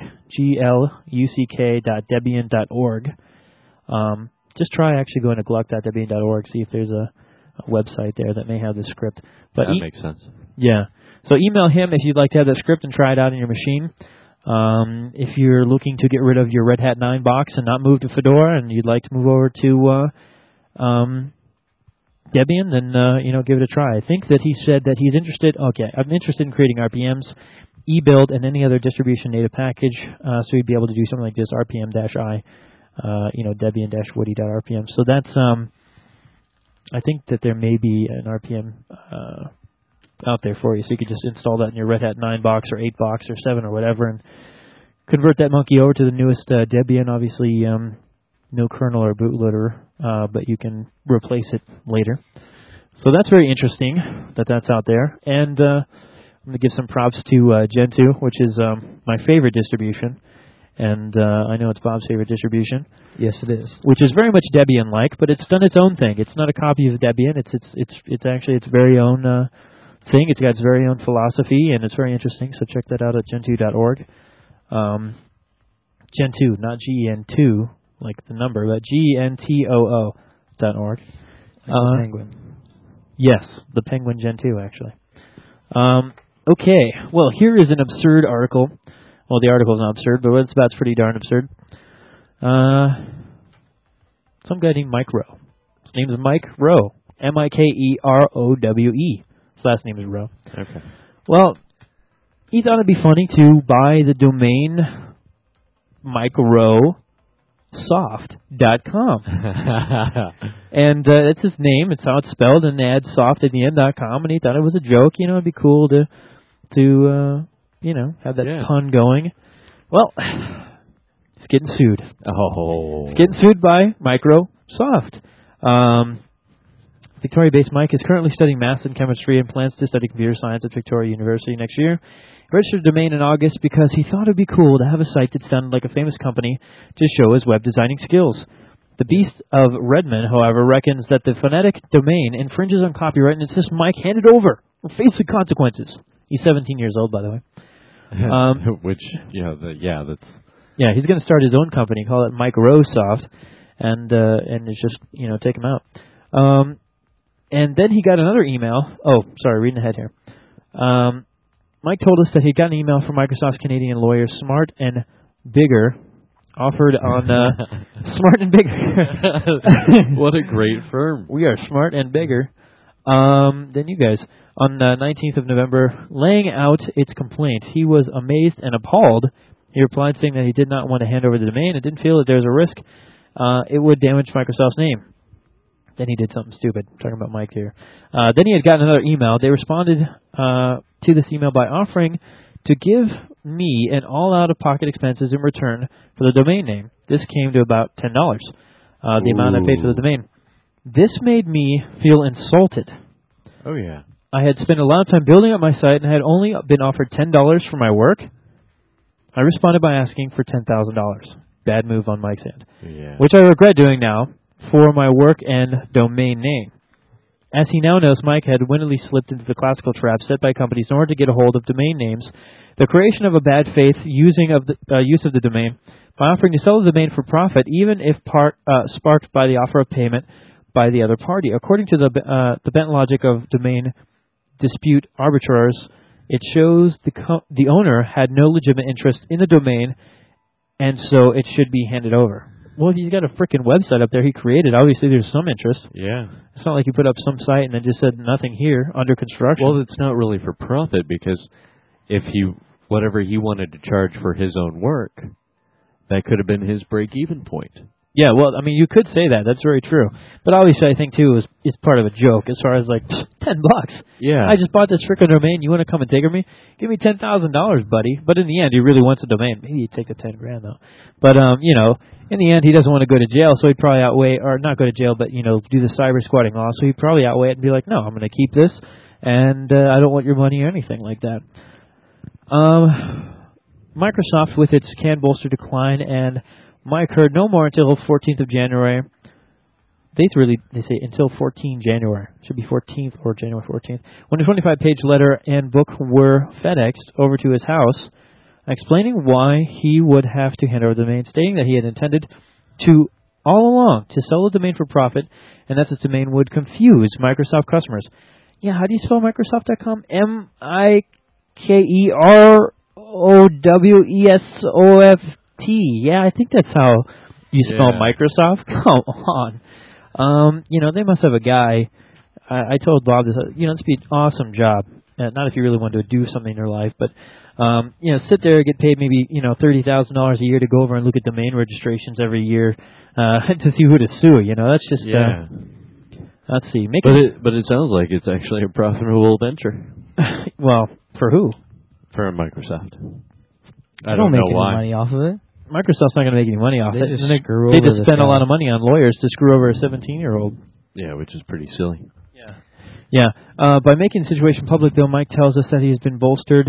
gluck.debian.org. Just try actually going to gluck.debian.org, see if there's a website there that may have the script. But that makes sense. Yeah. So email him if you'd like to have that script and try it out on your machine. If you're looking to get rid of your Red Hat 9 box and not move to Fedora and you'd like to move over to Debian, then give it a try. I think that he said that he's interested. Okay, I'm interested in creating RPMs, eBuild, and any other distribution native package. So he'd be able to do something like this: RPM-I, Debian-Woody.rpm. So that's I think that there may be an RPM out there for you, so you could just install that in your Red Hat 9 box or 8 box or 7 or whatever, and convert that monkey over to the newest Debian. Obviously, no kernel or bootloader, but you can replace it later. So that's very interesting that that's out there. And I'm going to give some props to Gentoo, which is my favorite distribution. And I know it's Bob's favorite distribution. Yes, it is. Which is very much Debian-like, but it's done its own thing. It's not a copy of Debian. It's actually its very own thing. It's got its very own philosophy, and it's very interesting. So check that out at gentoo.org. Gentoo, not Gen2, like the number, but GENTOO.org. Penguin. Yes, the Penguin Gentoo, actually. Okay, well, here is an absurd article. Well, the article's not absurd, but what it's about is pretty darn absurd. Some guy named Mike Rowe. His name is Mike Rowe. Mikerowe. His last name is Rowe. Okay. Well, he thought it'd be funny to buy the domain MikeRoweSoft.com. And it's his name. It's how it's spelled, and add soft at the end.com. And he thought it was a joke. It'd be cool to have that pun going. Well, he's getting sued. Oh. He's getting sued by Microsoft. Victoria-based Mike is currently studying math and chemistry and plans to study computer science at Victoria University next year. He registered a domain in August because he thought it would be cool to have a site that sounded like a famous company to show his web designing skills. The Beast of Redmond, however, reckons that the phonetic domain infringes on copyright and insists Mike hand it over or face the consequences. He's 17 years old, by the way. Which, he's going to start his own company, call it Microsoft, and it's just, take him out. And then he got another email. Oh, sorry, reading ahead here. Mike told us that he got an email from Microsoft's Canadian lawyer, Smart and Bigger, offered on Smart and Bigger. What a great firm. We are Smart and Bigger than you guys. On the 19th of November, laying out its complaint. He was amazed and appalled. He replied saying that he did not want to hand over the domain and didn't feel that there was a risk it would damage Microsoft's name. Then he did something stupid. I'm talking about Mike here. Then he had gotten another email. They responded to this email by offering to give me an all out-of-pocket expenses in return for the domain name. This came to about $10, the amount I paid for the domain. This made me feel insulted. Oh, yeah. I had spent a lot of time building up my site and had only been offered $10 for my work. I responded by asking for $10,000. Bad move on Mike's end. Yeah. Which I regret doing now for my work and domain name. As he now knows, Mike had winningly slipped into the classical trap set by companies in order to get a hold of domain names, the creation of a bad faith use of the domain, by offering to sell the domain for profit, even if sparked by the offer of payment by the other party. According to the bent logic of domain dispute arbitrators, it shows the owner had no legitimate interest in the domain, and so it should be handed over. Well, if he's got a freaking website up there he created, obviously there's some interest. Yeah. It's not like you put up some site and then just said nothing here, under construction. Well, it's not really for profit, because if whatever he wanted to charge for his own work, That could have been his break-even point. Yeah, well, I mean, you could say that. That's very true. But obviously, I think, too, it's part of a joke as far as, like, $10. Yeah. I just bought this freaking domain. You want to come and take it from me? Give me $10,000, buddy. But in the end, he really wants a domain. Maybe he'd take the $10,000, though. But, you know, in the end, he doesn't want to go to jail, so he'd probably outweigh, or not go to jail, but, you know, do the cyber squatting law. So he'd probably outweigh it and be like, no, I'm going to keep this, and I don't want your money or anything like that. Microsoft, with its can bolster decline, and Mike heard no more until 14th of January. They say until 14 January. Should be 14th or January 14th. When a 25-page letter and book were FedExed over to his house, explaining why he would have to hand over the domain, stating that he had intended to, all along, to sell the domain for profit, and that this domain would confuse Microsoft customers. Yeah, how do you spell Microsoft.com? Microsoft. Yeah, I think that's how you spell Microsoft. Come on. You know, they must have a guy. I told Bob this. You know, this would be an awesome job. Not if you really wanted to do something in your life, but, you know, sit there, get paid maybe, you know, $30,000 a year to go over and look at domain registrations every year to see who to sue. You know, that's just, let's see. But it sounds like it's actually a profitable venture. Well, for who? For Microsoft. I don't don't know make why. any money off of it. Microsoft's not going to make any money off it. Just They just spend a lot of money on lawyers to screw over a 17-year-old. Yeah, which is pretty silly. Yeah. By making the situation public, though, Mike tells us that he's been bolstered.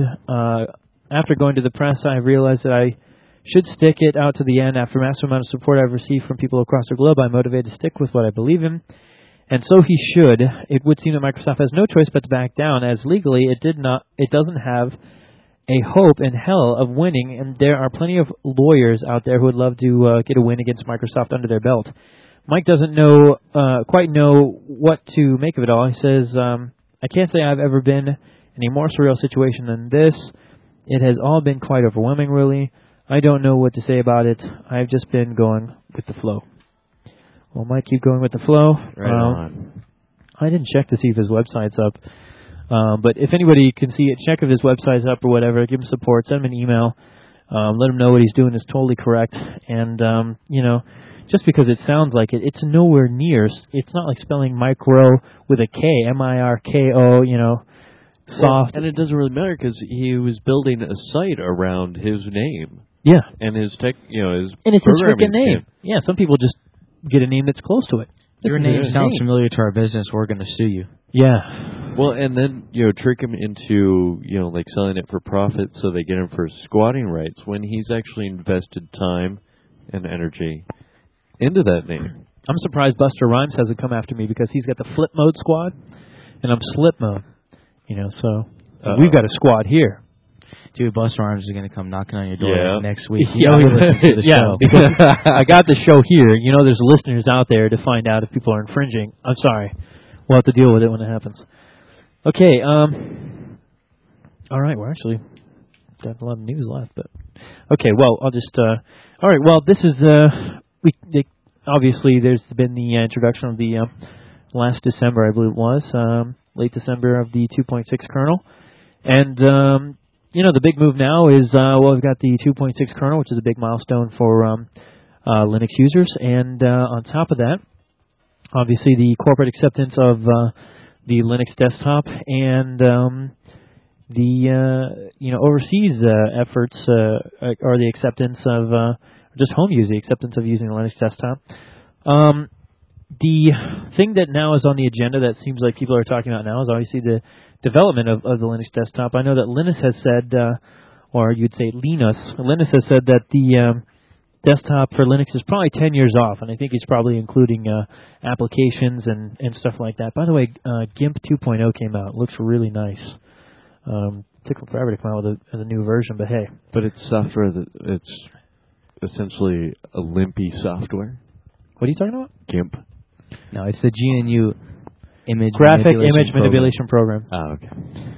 After going to the press, I realized that I should stick it out to the end. After a massive amount of support I've received from people across the globe, I'm motivated to stick with what I believe in. And so he should. It would seem that Microsoft has no choice but to back down, as legally it doesn't have a hope in hell of winning, and there are plenty of lawyers out there who would love to get a win against Microsoft under their belt. Mike doesn't quite know what to make of it all. He says, I can't say I've ever been in a more surreal situation than this. It has all been quite overwhelming, really. I don't know what to say about it. I've just been going with the flow. Well, Mike, keep going with the flow. Right on. I didn't check to see if his website's up. But if anybody can see it, check if his website's up or whatever. Give him support. Send him an email. Let him know what he's doing is totally correct. And, you know, just because it sounds like it, it's nowhere near. It's not like spelling micro with a K, M-I-R-K-O, you know, soft. Well, and it doesn't really matter because he was building a site around his name. Yeah. And his his and it's his freaking name. Yeah, some people just get a name that's close to it. Your name sounds familiar to our business. We're going to sue you. Yeah. Well, and then, you know, trick him into, you know, like selling it for profit so they get him for squatting rights when he's actually invested time and energy into that name. I'm surprised Buster Rhymes hasn't come after me because he's got the flip mode squad and I'm slip mode. You know, so we've got a squad here. Dude, Buster Rhymes is going to come knocking on your door next week. He listens to the show. Because I got the show here. You know, there's listeners out there to find out if people are infringing. I'm sorry. We'll have to deal with it when it happens. Okay. All right. We're actually got a lot of news left, but okay. Well, I'll just. All right. Well, this is obviously there's been the introduction of the last December, I believe it was, late December of the 2.6 kernel, and you know the big move now is we've got the 2.6 kernel, which is a big milestone for Linux users, and on top of that, obviously the corporate acceptance of the Linux desktop and the overseas efforts or the acceptance of just home use, the acceptance of using the Linux desktop. The thing that now is on the agenda that seems like people are talking about now is obviously the development of the Linux desktop. I know that Linus has said, or you'd say Linus has said that the desktop for Linux is probably 10 years off, and I think he's probably including applications and stuff like that. By the way, GIMP 2.0 came out. It looks really nice. Took forever to come out with a new version, but hey. But it's software it's essentially a limpy software. What are you talking about? GIMP. No, it's the GNU Graphic Image Manipulation Program. Oh, okay.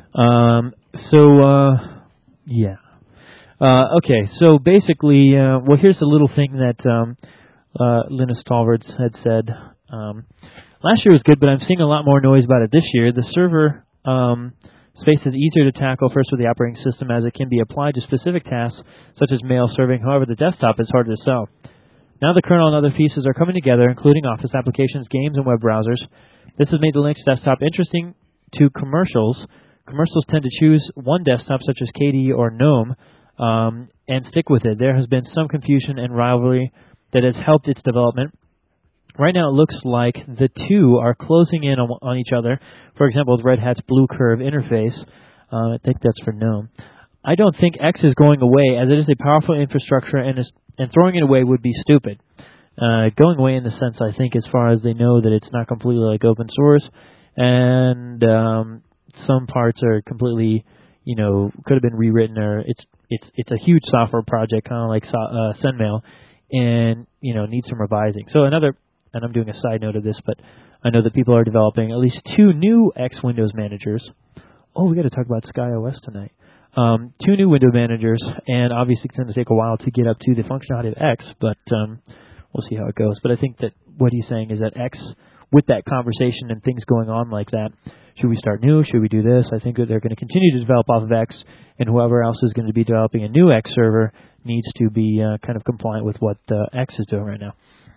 Yeah. Okay, so basically, well, here's a little thing that Linus Torvalds had said. Last year was good, but I'm seeing a lot more noise about it this year. The server Space is easier to tackle first with the operating system as it can be applied to specific tasks such as mail serving. However, the desktop is harder to sell. Now the kernel and other pieces are coming together, including Office applications, games, and web browsers. This has made the Linux desktop interesting to commercials. Commercials tend to choose one desktop, such as KDE or GNOME, and stick with it. There has been some confusion and rivalry that has helped its development. Right now it looks like the two are closing in on each other. For example, with Red Hat's Blue Curve interface. I think that's for GNOME. I don't think X is going away, as it is a powerful infrastructure, and throwing it away would be stupid. Going away in the sense, I think, as far as they know that it's not completely like open source, and some parts are completely, could have been rewritten, or it's a huge software project, kind of like SendMail, and needs some revising. So and I'm doing a side note of this, but I know that people are developing at least 2 new X Windows managers. Oh, we got to talk about SkyOS tonight. 2 new window managers, and obviously it's going to take a while to get up to the functionality of X, but we'll see how it goes. But I think that what he's saying is that X, with that conversation and things going on like that, should we start new? Should we do this? I think that they're going to continue to develop off of X, and whoever else is going to be developing a new X server needs to be kind of compliant with what X is doing right now.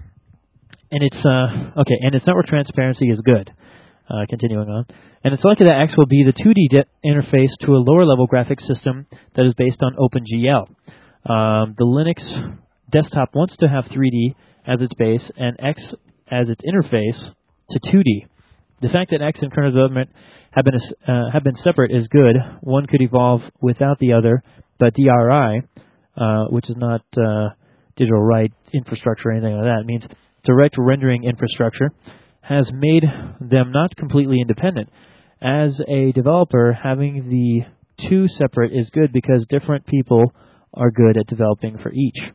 And its and its network transparency is good. Continuing on. And it's likely that X will be the 2D interface to a lower-level graphics system that is based on OpenGL. The Linux desktop wants to have 3D as its base and X as its interface to 2D. The fact that X and kernel development have been separate is good. One could evolve without the other, but DRI, which is not digital write infrastructure or anything like that, it means direct rendering infrastructure, has made them not completely independent. As a developer, having the 2 separate is good because different people are good at developing for each.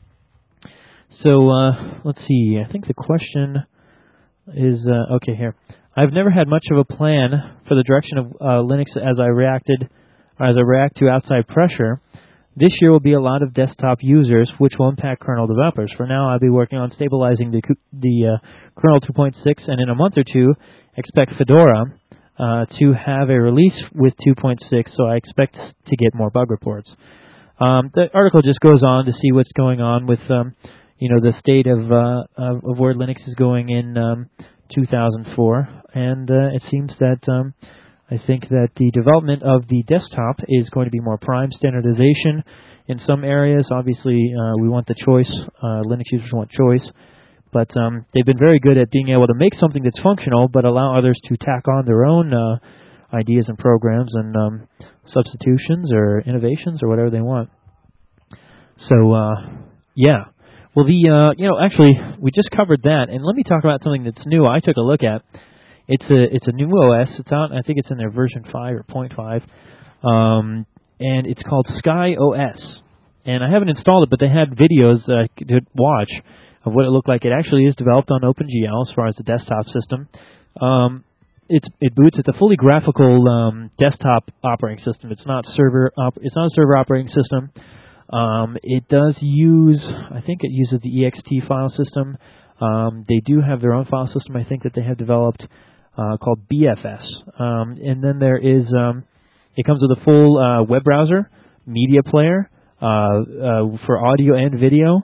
So let's see. I think the question is here. I've never had much of a plan for the direction of Linux as I react to outside pressure. This year will be a lot of desktop users, which will impact kernel developers. For now, I'll be working on stabilizing the kernel 2.6, and in a month or 2, expect Fedora to have a release with 2.6, so I expect to get more bug reports. The article just goes on to see what's going on with the state of where Linux is going in 2004, and it seems that I think that the development of the desktop is going to be more prime standardization in some areas. Obviously, we want the choice. Linux users want choice. But they've been very good at being able to make something that's functional, but allow others to tack on their own ideas and programs and substitutions or innovations or whatever they want. So, yeah. Well, actually, we just covered that, and let me talk about something that's new. I took a look at. It's a new OS. It's out. I think it's in their version 5 or 0.5, and it's called SkyOS. And I haven't installed it, but they had videos that I could watch of what it looked like. It actually is developed on OpenGL as far as the desktop system. It boots. It's a fully graphical desktop operating system. It's not a server operating system. It does use. I think it uses the ext file system. They do have their own file system. I think that they have developed. Called BFS. And then there is, it comes with a full web browser, media player, for audio and video,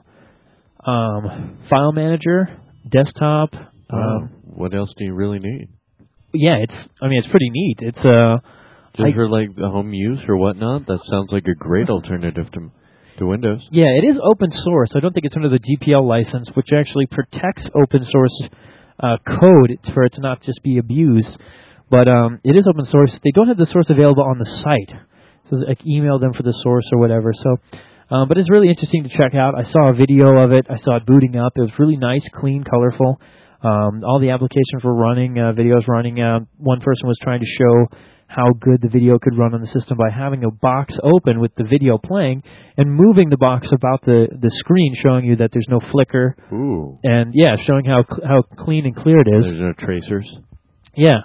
file manager, desktop. What else do you really need? Yeah, it's pretty neat. It's just for like the home use or whatnot. That sounds like a great alternative to Windows. Yeah, it is open source. I don't think it's under the GPL license, which actually protects open source code for it to not just be abused, but it is open source. They don't have the source available on the site, so I can email them for the source or whatever. So, but it's really interesting to check out. I saw a video of it. I saw it booting up. It was really nice, clean, colorful. All the applications were running, videos running. One person was trying to show how good the video could run on the system by having a box open with the video playing and moving the box about the screen, showing you that there's no flicker. Ooh. And yeah, showing how clean and clear it is. There's no tracers. Yeah.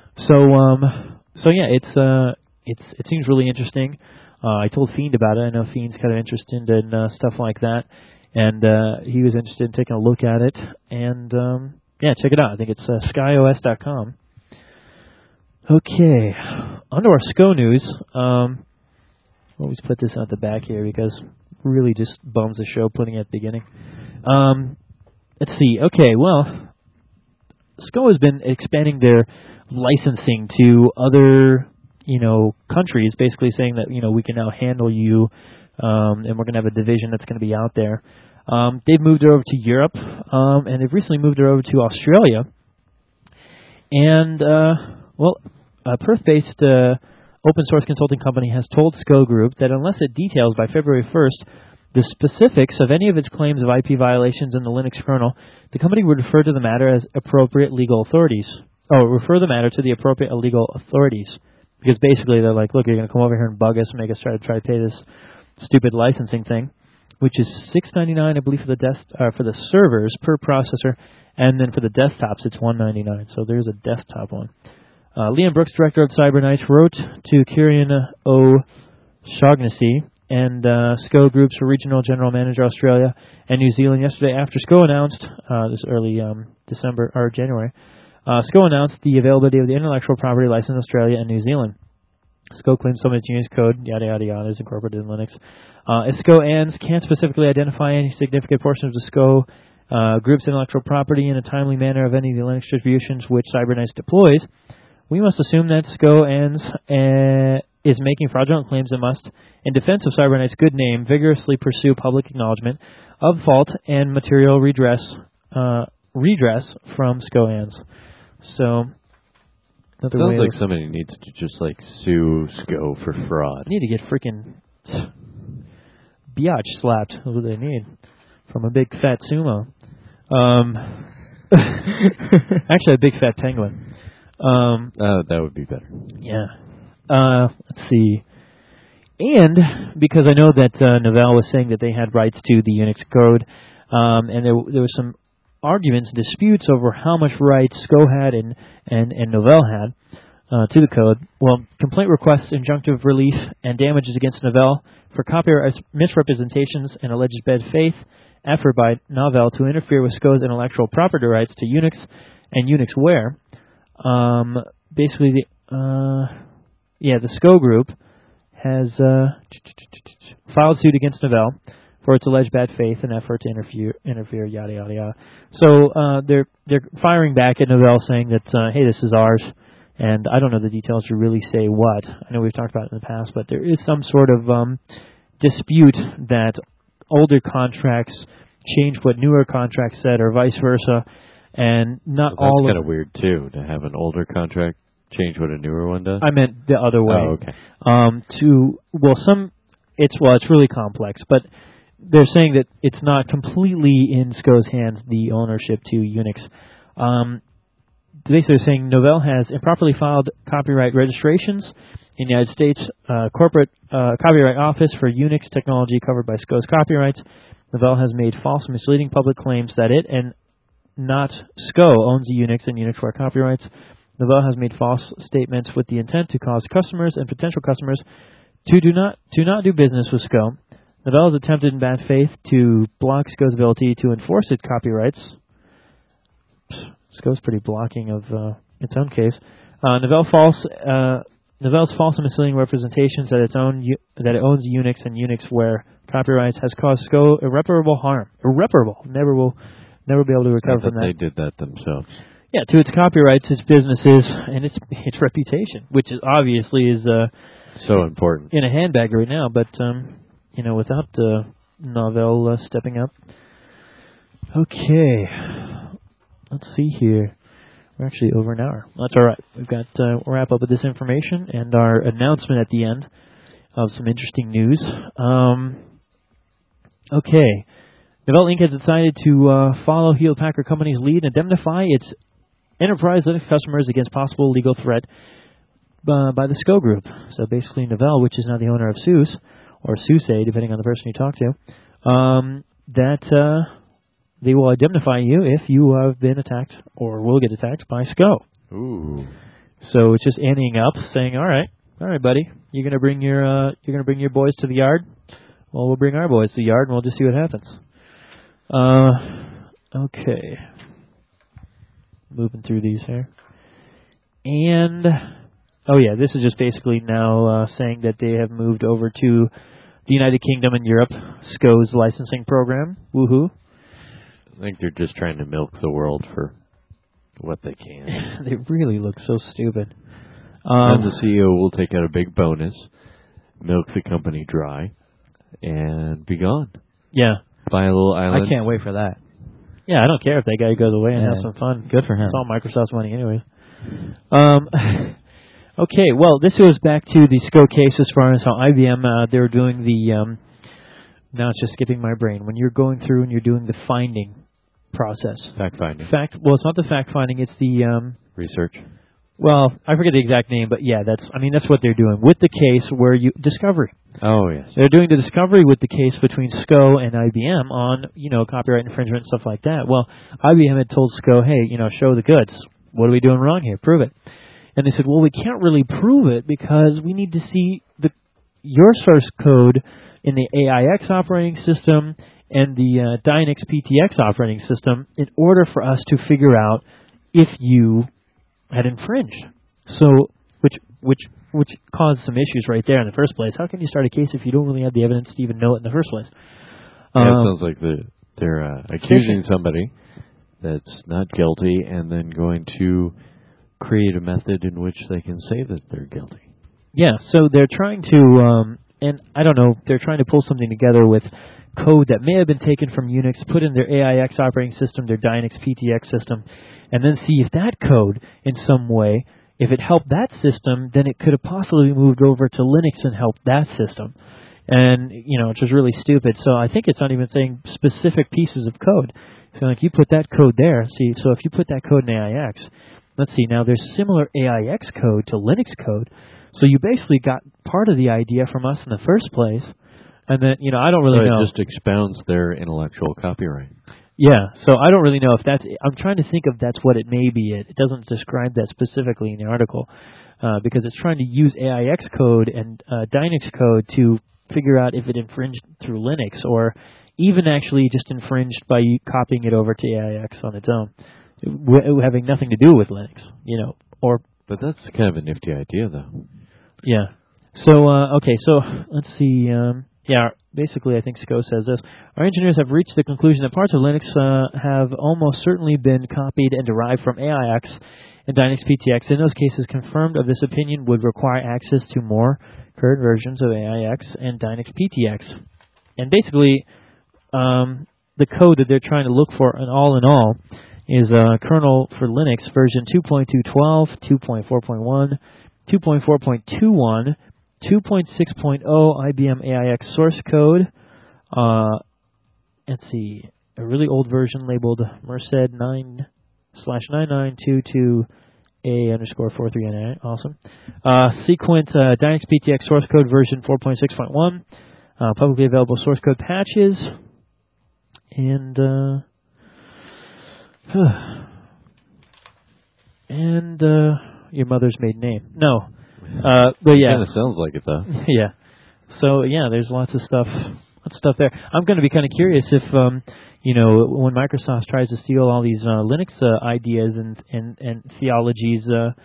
So yeah, it seems really interesting. I told Fiend about it. I know Fiend's kind of interested in stuff like that, and he was interested in taking a look at it. And yeah, check it out. I think it's skyos.com. Okay. onto our SCO news. Always put this at the back here because it really just bums the show putting it at the beginning. Let's see. Okay, well, SCO has been expanding their licensing to other, countries, basically saying that, we can now handle you, and we're going to have a division that's going to be out there. They've moved it over to Europe, and they've recently moved it over to Australia. And, a Perth-based open-source consulting company has told SCO Group that unless it details by February 1st the specifics of any of its claims of IP violations in the Linux kernel, the company would refer to the matter as appropriate legal authorities. Refer the matter to the appropriate legal authorities. Because basically they're like, look, you're going to come over here and bug us and make us try to pay this stupid licensing thing, which is $6.99, I believe, for the servers per processor, and then for the desktops it's $1.99. So there's a desktop one. Liam Brooks, director of CyberKnights, wrote to Kieran O'Shaughnessy and SCO Group's regional general manager Australia and New Zealand yesterday after SCO announced this early January. SCO announced the availability of the intellectual property license in Australia and New Zealand. SCO claims some of its Unix code, yada yada yada, is incorporated in Linux. If SCO ANS can't specifically identify any significant portion of the SCO Group's intellectual property in a timely manner of any of the Linux distributions which CyberKnights deploys, we must assume that SCO ANS is making fraudulent claims and must, in defense of CyberKnights' good name, vigorously pursue public acknowledgement of fault and material redress from SCO ANS. So, sounds like somebody needs to just sue SCO for fraud. They need to get freaking biatch slapped. That's what they need from a big fat sumo. Actually, a big fat penguin. That would be better. Yeah. Let's see. And because I know that Novell was saying that they had rights to the Unix code, and there was some arguments, disputes over how much rights SCO had and Novell had to the code. Well, complaint requests injunctive relief and damages against Novell for copyright misrepresentations and alleged bad faith effort by Novell to interfere with SCO's intellectual property rights to Unix and Unixware. Basically, the SCO Group has filed suit against Novell for its alleged bad faith and effort to interfere, yada yada yada. So they're firing back at Novell, saying that hey, this is ours, and I don't know the details to really say what. I know we've talked about it in the past, but there is some sort of dispute that older contracts change what newer contracts said, or vice versa, and not all. That's kind of weird too, to have an older contract change what a newer one does. I meant the other way. Oh, okay. It's really complex, but they're saying that it's not completely in SCO's hands, the ownership to Unix. Basically saying Novell has improperly filed copyright registrations in the United States Corporate Copyright Office for Unix technology covered by SCO's copyrights. Novell has made false and misleading public claims that it and not SCO owns the Unix and Unixware copyrights. Novell has made false statements with the intent to cause customers and potential customers to not do business with SCO. Novell has attempted in bad faith to block SCO's ability to enforce its copyrights. SCO's pretty blocking of its own case. Novell's false and misleading representations that it owns Unix and Unixware copyrights has caused SCO irreparable harm. Irreparable. Never be able to recover from that. They did that themselves. Yeah, to its copyrights, its businesses, and its reputation, which is obviously so important in a handbag right now. But without Novell stepping up. Okay, let's see here. We're actually over an hour. That's all right. We've got we'll wrap up with this information and our announcement at the end of some interesting news. Okay, Novell Inc. has decided to follow Hewlett Packard Company's lead and indemnify its enterprise Linux customers against possible legal threat by the SCO Group. So basically Novell, which is now the owner of SUSE, or SUSE, depending on the person you talk to, that they will indemnify you if you have been attacked or will get attacked by SCO. Ooh. So it's just anteing up, saying, all right, buddy, you're gonna bring your boys to the yard. Well, we'll bring our boys to the yard, and we'll just see what happens. Okay. Moving through these here. And Oh, yeah, this is just basically now saying that they have moved over to the United Kingdom and Europe, SCO's licensing program. Woohoo. I think they're just trying to milk the world for what they can. They really look so stupid. And the CEO will take out a big bonus, milk the company dry, and be gone. Yeah. Buy a little island. I can't wait for that. Yeah, I don't care if that guy goes away and has some fun. Good for him. It's all Microsoft's money anyway. Okay, well, this goes back to the SCO case as far as how IBM, they were doing the, now it's just skipping my brain. When you're going through and you're doing the finding process. Fact-finding. Well, it's not the fact-finding, it's the... research. Well, I forget the exact name, but yeah, that's what they're doing with the case where discovery. Oh, yes. They're doing the discovery with the case between SCO and IBM on, copyright infringement and stuff like that. Well, IBM had told SCO, hey, show the goods. What are we doing wrong here? Prove it. And they said, well, we can't really prove it because we need to see your source code in the AIX operating system and the Dynix PTX operating system in order for us to figure out if you had infringed. So, which caused some issues right there in the first place. How can you start a case if you don't really have the evidence to even know it in the first place? Yeah, it sounds like they're accusing somebody that's not guilty and then going to create a method in which they can say that they're guilty. Yeah, so they're trying to, and I don't know, they're trying to pull something together with code that may have been taken from Unix, put in their AIX operating system, their Dynix PTX system, and then see if that code in some way, if it helped that system, then it could have possibly moved over to Linux and helped that system. And, it's just really stupid. So I think it's not even saying specific pieces of code. So like you put that code there, so if you put that code in AIX, let's see, now there's similar AIX code to Linux code. So you basically got part of the idea from us in the first place. And then, I don't really know. So it just expounds their intellectual copyright. Yeah, so I don't really know if that's... I'm trying to think if that's what it may be. It doesn't describe that specifically in the article because it's trying to use AIX code and Dynix code to figure out if it infringed through Linux or even actually just infringed by copying it over to AIX on its own, having nothing to do with Linux, But that's kind of a nifty idea, though. Yeah. So, okay, so let's see... basically I think SCO says this. Our engineers have reached the conclusion that parts of Linux have almost certainly been copied and derived from AIX and Dynix PTX. In those cases, confirmed of this opinion would require access to more current versions of AIX and Dynix PTX. And basically, the code that they're trying to look for, and all in all, is kernel for Linux version 2.212, 2.4.1, 2.4.21, 2.6.0 IBM AIX source code. Let's see, a really old version labeled Merced 9/9922A_4398. Awesome. Sequent Dynix PTX source code version 4.6.1. Publicly available source code patches. And your mother's maiden name. No. But yeah. It kind of sounds like it, though. Yeah. So, yeah, there's lots of stuff there. I'm going to be kind of curious if, when Microsoft tries to steal all these Linux ideas and theologies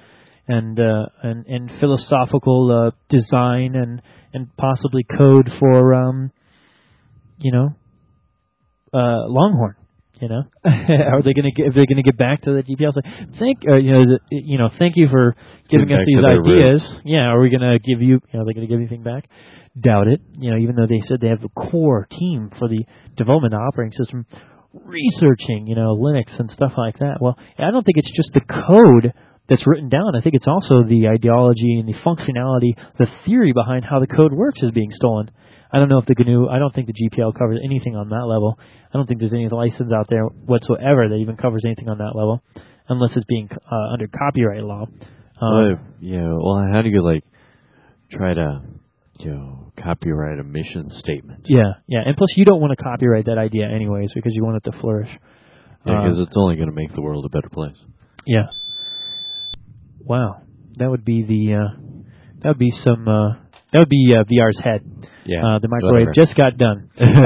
and philosophical design and possibly code for, Longhorn. Are they going to if they're going to get back to the GPL? Thank you for giving us these ideas. Yeah, are we going to give you? Are they going to give anything back? Doubt it. Even though they said they have a core team for the development of operating system, researching Linux and stuff like that. Well, I don't think it's just the code that's written down. I think it's also the ideology and the functionality, the theory behind how the code works is being stolen. I don't know if I don't think the GPL covers anything on that level. I don't think there's any license out there whatsoever that even covers anything on that level, unless it's being under copyright law. Well, how do you try to copyright a mission statement? Yeah, and plus you don't want to copyright that idea anyways because you want it to flourish. Yeah, because it's only going to make the world a better place. Yeah. Wow, that would be VR's head. Yeah, the microwave just got done.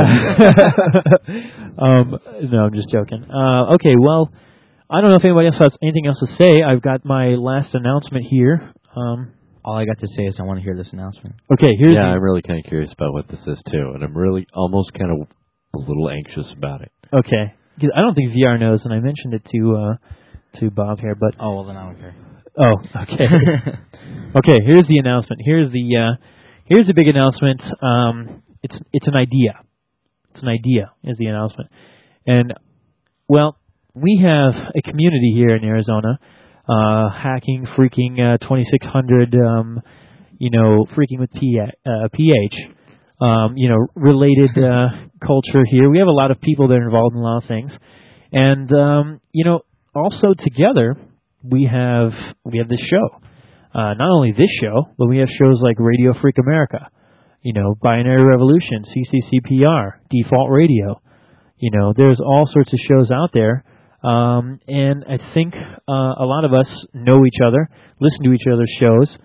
No, I'm just joking. Okay, well, I don't know if anybody else has anything else to say. I've got my last announcement here. All I got to say is I want to hear this announcement. Okay, here's I'm really kind of curious about what this is too, and I'm really almost kind of a little anxious about it. Okay, 'cause I don't think VR knows, and I mentioned it to Bob here, but Oh, well, then I don't care. oh, okay. Okay, here's the announcement. Here's the big announcement. It's an idea. It's an idea is the announcement. And well, we have a community here in Arizona, hacking, freaking 2600, freaking with PH, related culture here. We have a lot of people that are involved in a lot of things, and also together we have this show. Not only this show, but we have shows like Radio Freak America, Binary Revolution, CCCPR, Default Radio. There's all sorts of shows out there, and I think a lot of us know each other, listen to each other's shows.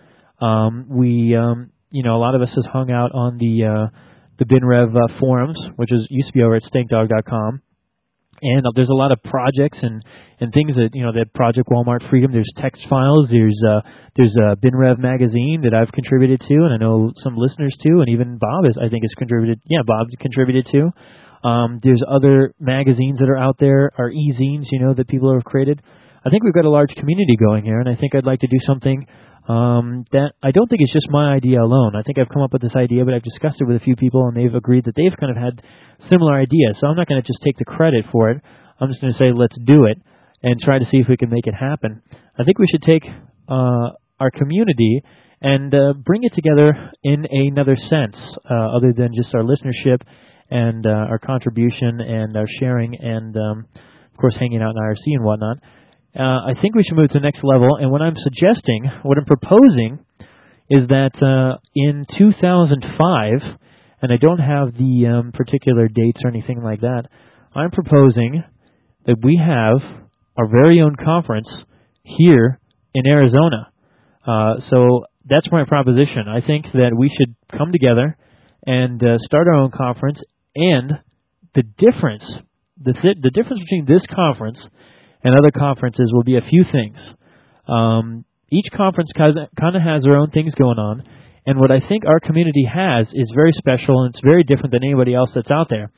A lot of us has hung out on the BinRev forums, which used to be over at stankdog.com. And there's a lot of projects and things that, that Project Walmart Freedom. There's text files. There's a BinRev magazine that I've contributed to, and I know some listeners too, and even Bob has contributed. Yeah, Bob contributed to. There's other magazines that are out there, our e-zines, that people have created. I think we've got a large community going here, and I think I'd like to do something that I don't think it's just my idea alone. I think I've come up with this idea, but I've discussed it with a few people, and they've agreed that they've kind of had similar ideas. So I'm not going to just take the credit for it. I'm just going to say, let's do it and try to see if we can make it happen. I think we should take our community and bring it together in another sense, other than just our listenership and our contribution and our sharing and, of course, hanging out in IRC and whatnot. I think we should move to the next level, and what I'm proposing is that in 2005, and I don't have the particular dates or anything like that, I'm proposing that we have our very own conference here in Arizona. So that's my proposition. I think that we should come together and start our own conference, and the difference between this conference and other conferences will be a few things. Each conference kind of has their own things going on, and what I think our community has is very special, and it's very different than anybody else that's out there.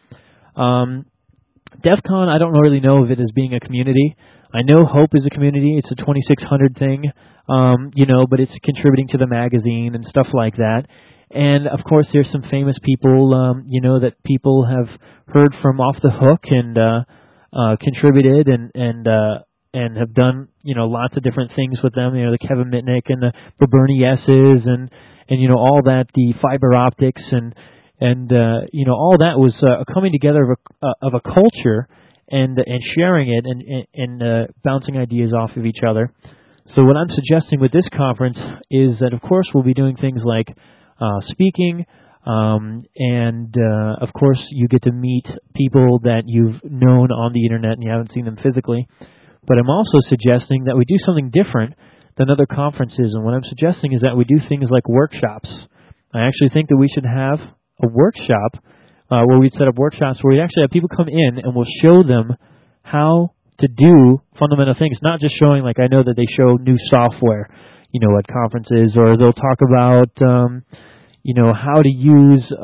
DEF CON, I don't really know of it as being a community. I know Hope is a community. It's a 2600 thing, but it's contributing to the magazine and stuff like that. And, of course, there's some famous people, that people have heard from off the hook and contributed and have done, lots of different things with them. The Kevin Mitnick and the Bernie S's and all that, the fiber optics and all that was coming together of a culture and sharing it and bouncing ideas off of each other. So what I'm suggesting with this conference is that, of course, we'll be doing things like speaking, and of course you get to meet people that you've known on the internet and you haven't seen them physically. But I'm also suggesting that we do something different than other conferences, and what I'm suggesting is that we do things like workshops. I actually think that we should have a workshop where we'd set up workshops where we'd actually have people come in and we'll show them how to do fundamental things, not just showing, like I know that they show new software, at conferences, or they'll talk about, how to use,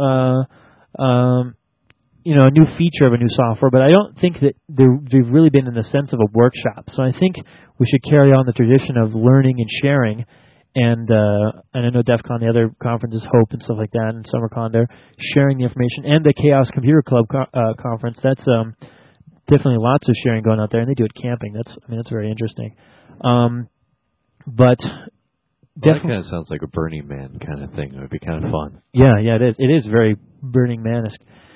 a new feature of a new software, but I don't think that they've really been in the sense of a workshop. So I think we should carry on the tradition of learning and sharing. And I know DEF CON, the other conferences, Hope and stuff like that, and SummerCon, they're sharing the information. And the Chaos Computer Club conference, that's definitely lots of sharing going out there, and they do it camping. That's very interesting. But that kind of sounds like a Burning Man kind of thing. It would be kind of fun. Yeah, it is. It is very Burning Manish.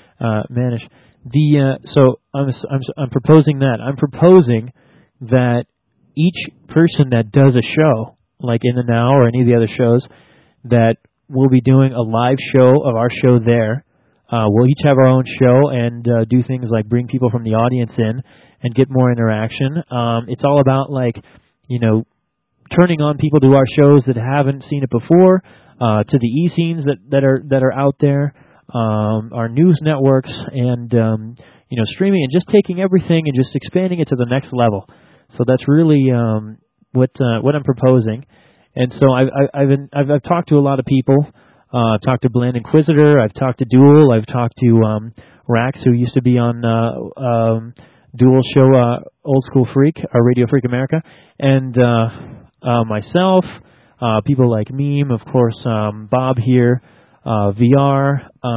So I'm proposing that. I'm proposing that each person that does a show, like In the Now or any of the other shows, that we'll be doing a live show of our show there. We'll each have our own show and do things like bring people from the audience in and get more interaction. It's all about turning on people to our shows that haven't seen it before, to the e-scenes that are out there, our news networks, and streaming, and just taking everything and just expanding it to the next level. So that's really what I'm proposing. And so I've talked to a lot of people. I've talked to Bland Inquisitor. I've talked to Duel. I've talked to Rax, who used to be on Duel show Old School Freak, or Radio Freak America, and myself, people like Meme, of course, Bob here, VR.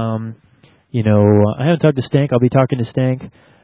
I haven't talked to Stank. I'll be talking to Stank.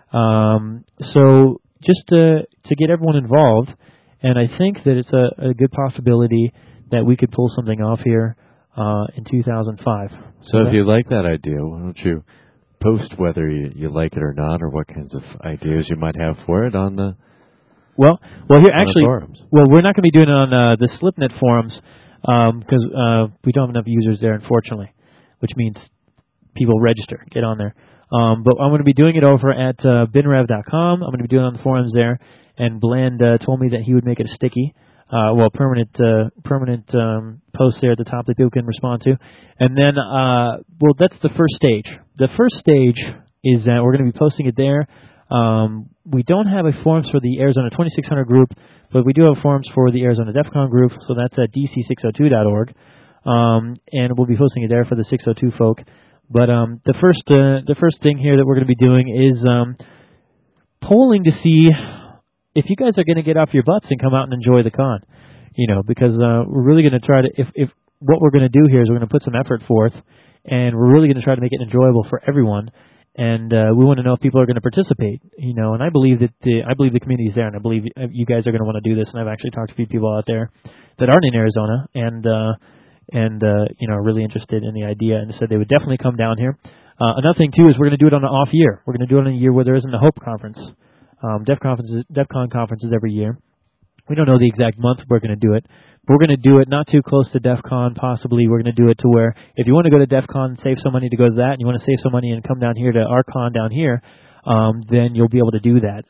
So just to get everyone involved, and I think that it's a good possibility that we could pull something off here in 2005. So if you like that idea, why don't you post whether you like it or not, or what kinds of ideas you might have for it on the Well, here actually, forums. Well, we're not going to be doing it on the Slipnet forums because we don't have enough users there, unfortunately, which means people register, get on there. But I'm going to be doing it over at binrev.com. I'm going to be doing it on the forums there. And Bland told me that he would make it a sticky, permanent post there at the top that people can respond to. And then, that's the first stage. The first stage is that we're going to be posting it there. We don't have a forums for the Arizona 2600 group, but we do have forums for the Arizona DEF CON group, so that's at dc602.org. And we'll be posting it there for the 602 folk. But the first thing here that we're going to be doing is polling to see if you guys are going to get off your butts and come out and enjoy the con. Because we're really going to try to, if what we're going to do here is we're going to put some effort forth, and we're really going to try to make it enjoyable for everyone. And we want to know if people are going to participate, and I believe that the community is there, and I believe you guys are going to want to do this. And I've actually talked to a few people out there that aren't in Arizona and are really interested in the idea, and said they would definitely come down here. Another thing too is we're going to do it on an off year. We're going to do it on a year where there isn't a Hope conference. DEF CON conferences every year. We don't know the exact month we're going to do it. But we're going to do it not too close to DEF CON, possibly. We're going to do it to where if you want to go to DEF CON, save some money to go to that, and you want to save some money and come down here to our con down here, then you'll be able to do that.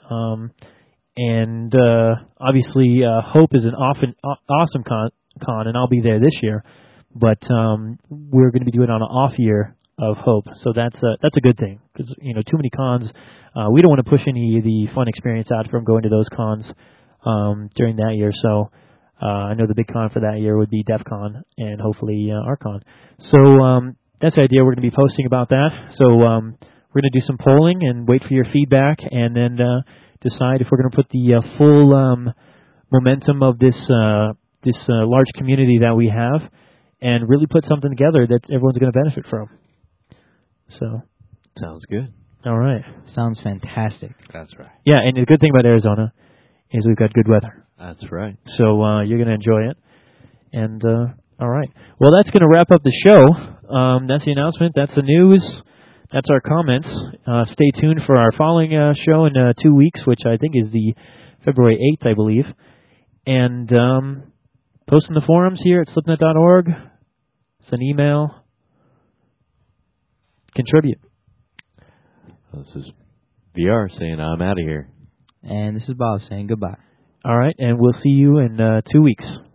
Obviously, Hope is an awesome con, and I'll be there this year. But we're going to be doing it on an off year of Hope, so that's a good thing, because too many cons. We don't want to push any of the fun experience out from going to those cons during that year. So I know the big con for that year would be DEF CON and hopefully our con. So that's the idea. We're going to be posting about that. So we're going to do some polling and wait for your feedback, and then decide if we're going to put the full momentum of this large community that we have, and really put something together that everyone's going to benefit from. So sounds good. All right. Sounds fantastic. That's right. Yeah, and the good thing about Arizona is we've got good weather. That's right. So you're going to enjoy it. And all right. Well, that's going to wrap up the show. That's the announcement. That's the news. That's our comments. Stay tuned for our following show in 2 weeks, which I think is the February 8th, I believe. And post in the forums here at slipnet.org. It's an email. Contribute. This is VR saying I'm out of here. And this is Bob saying goodbye. All right, and we'll see you in 2 weeks.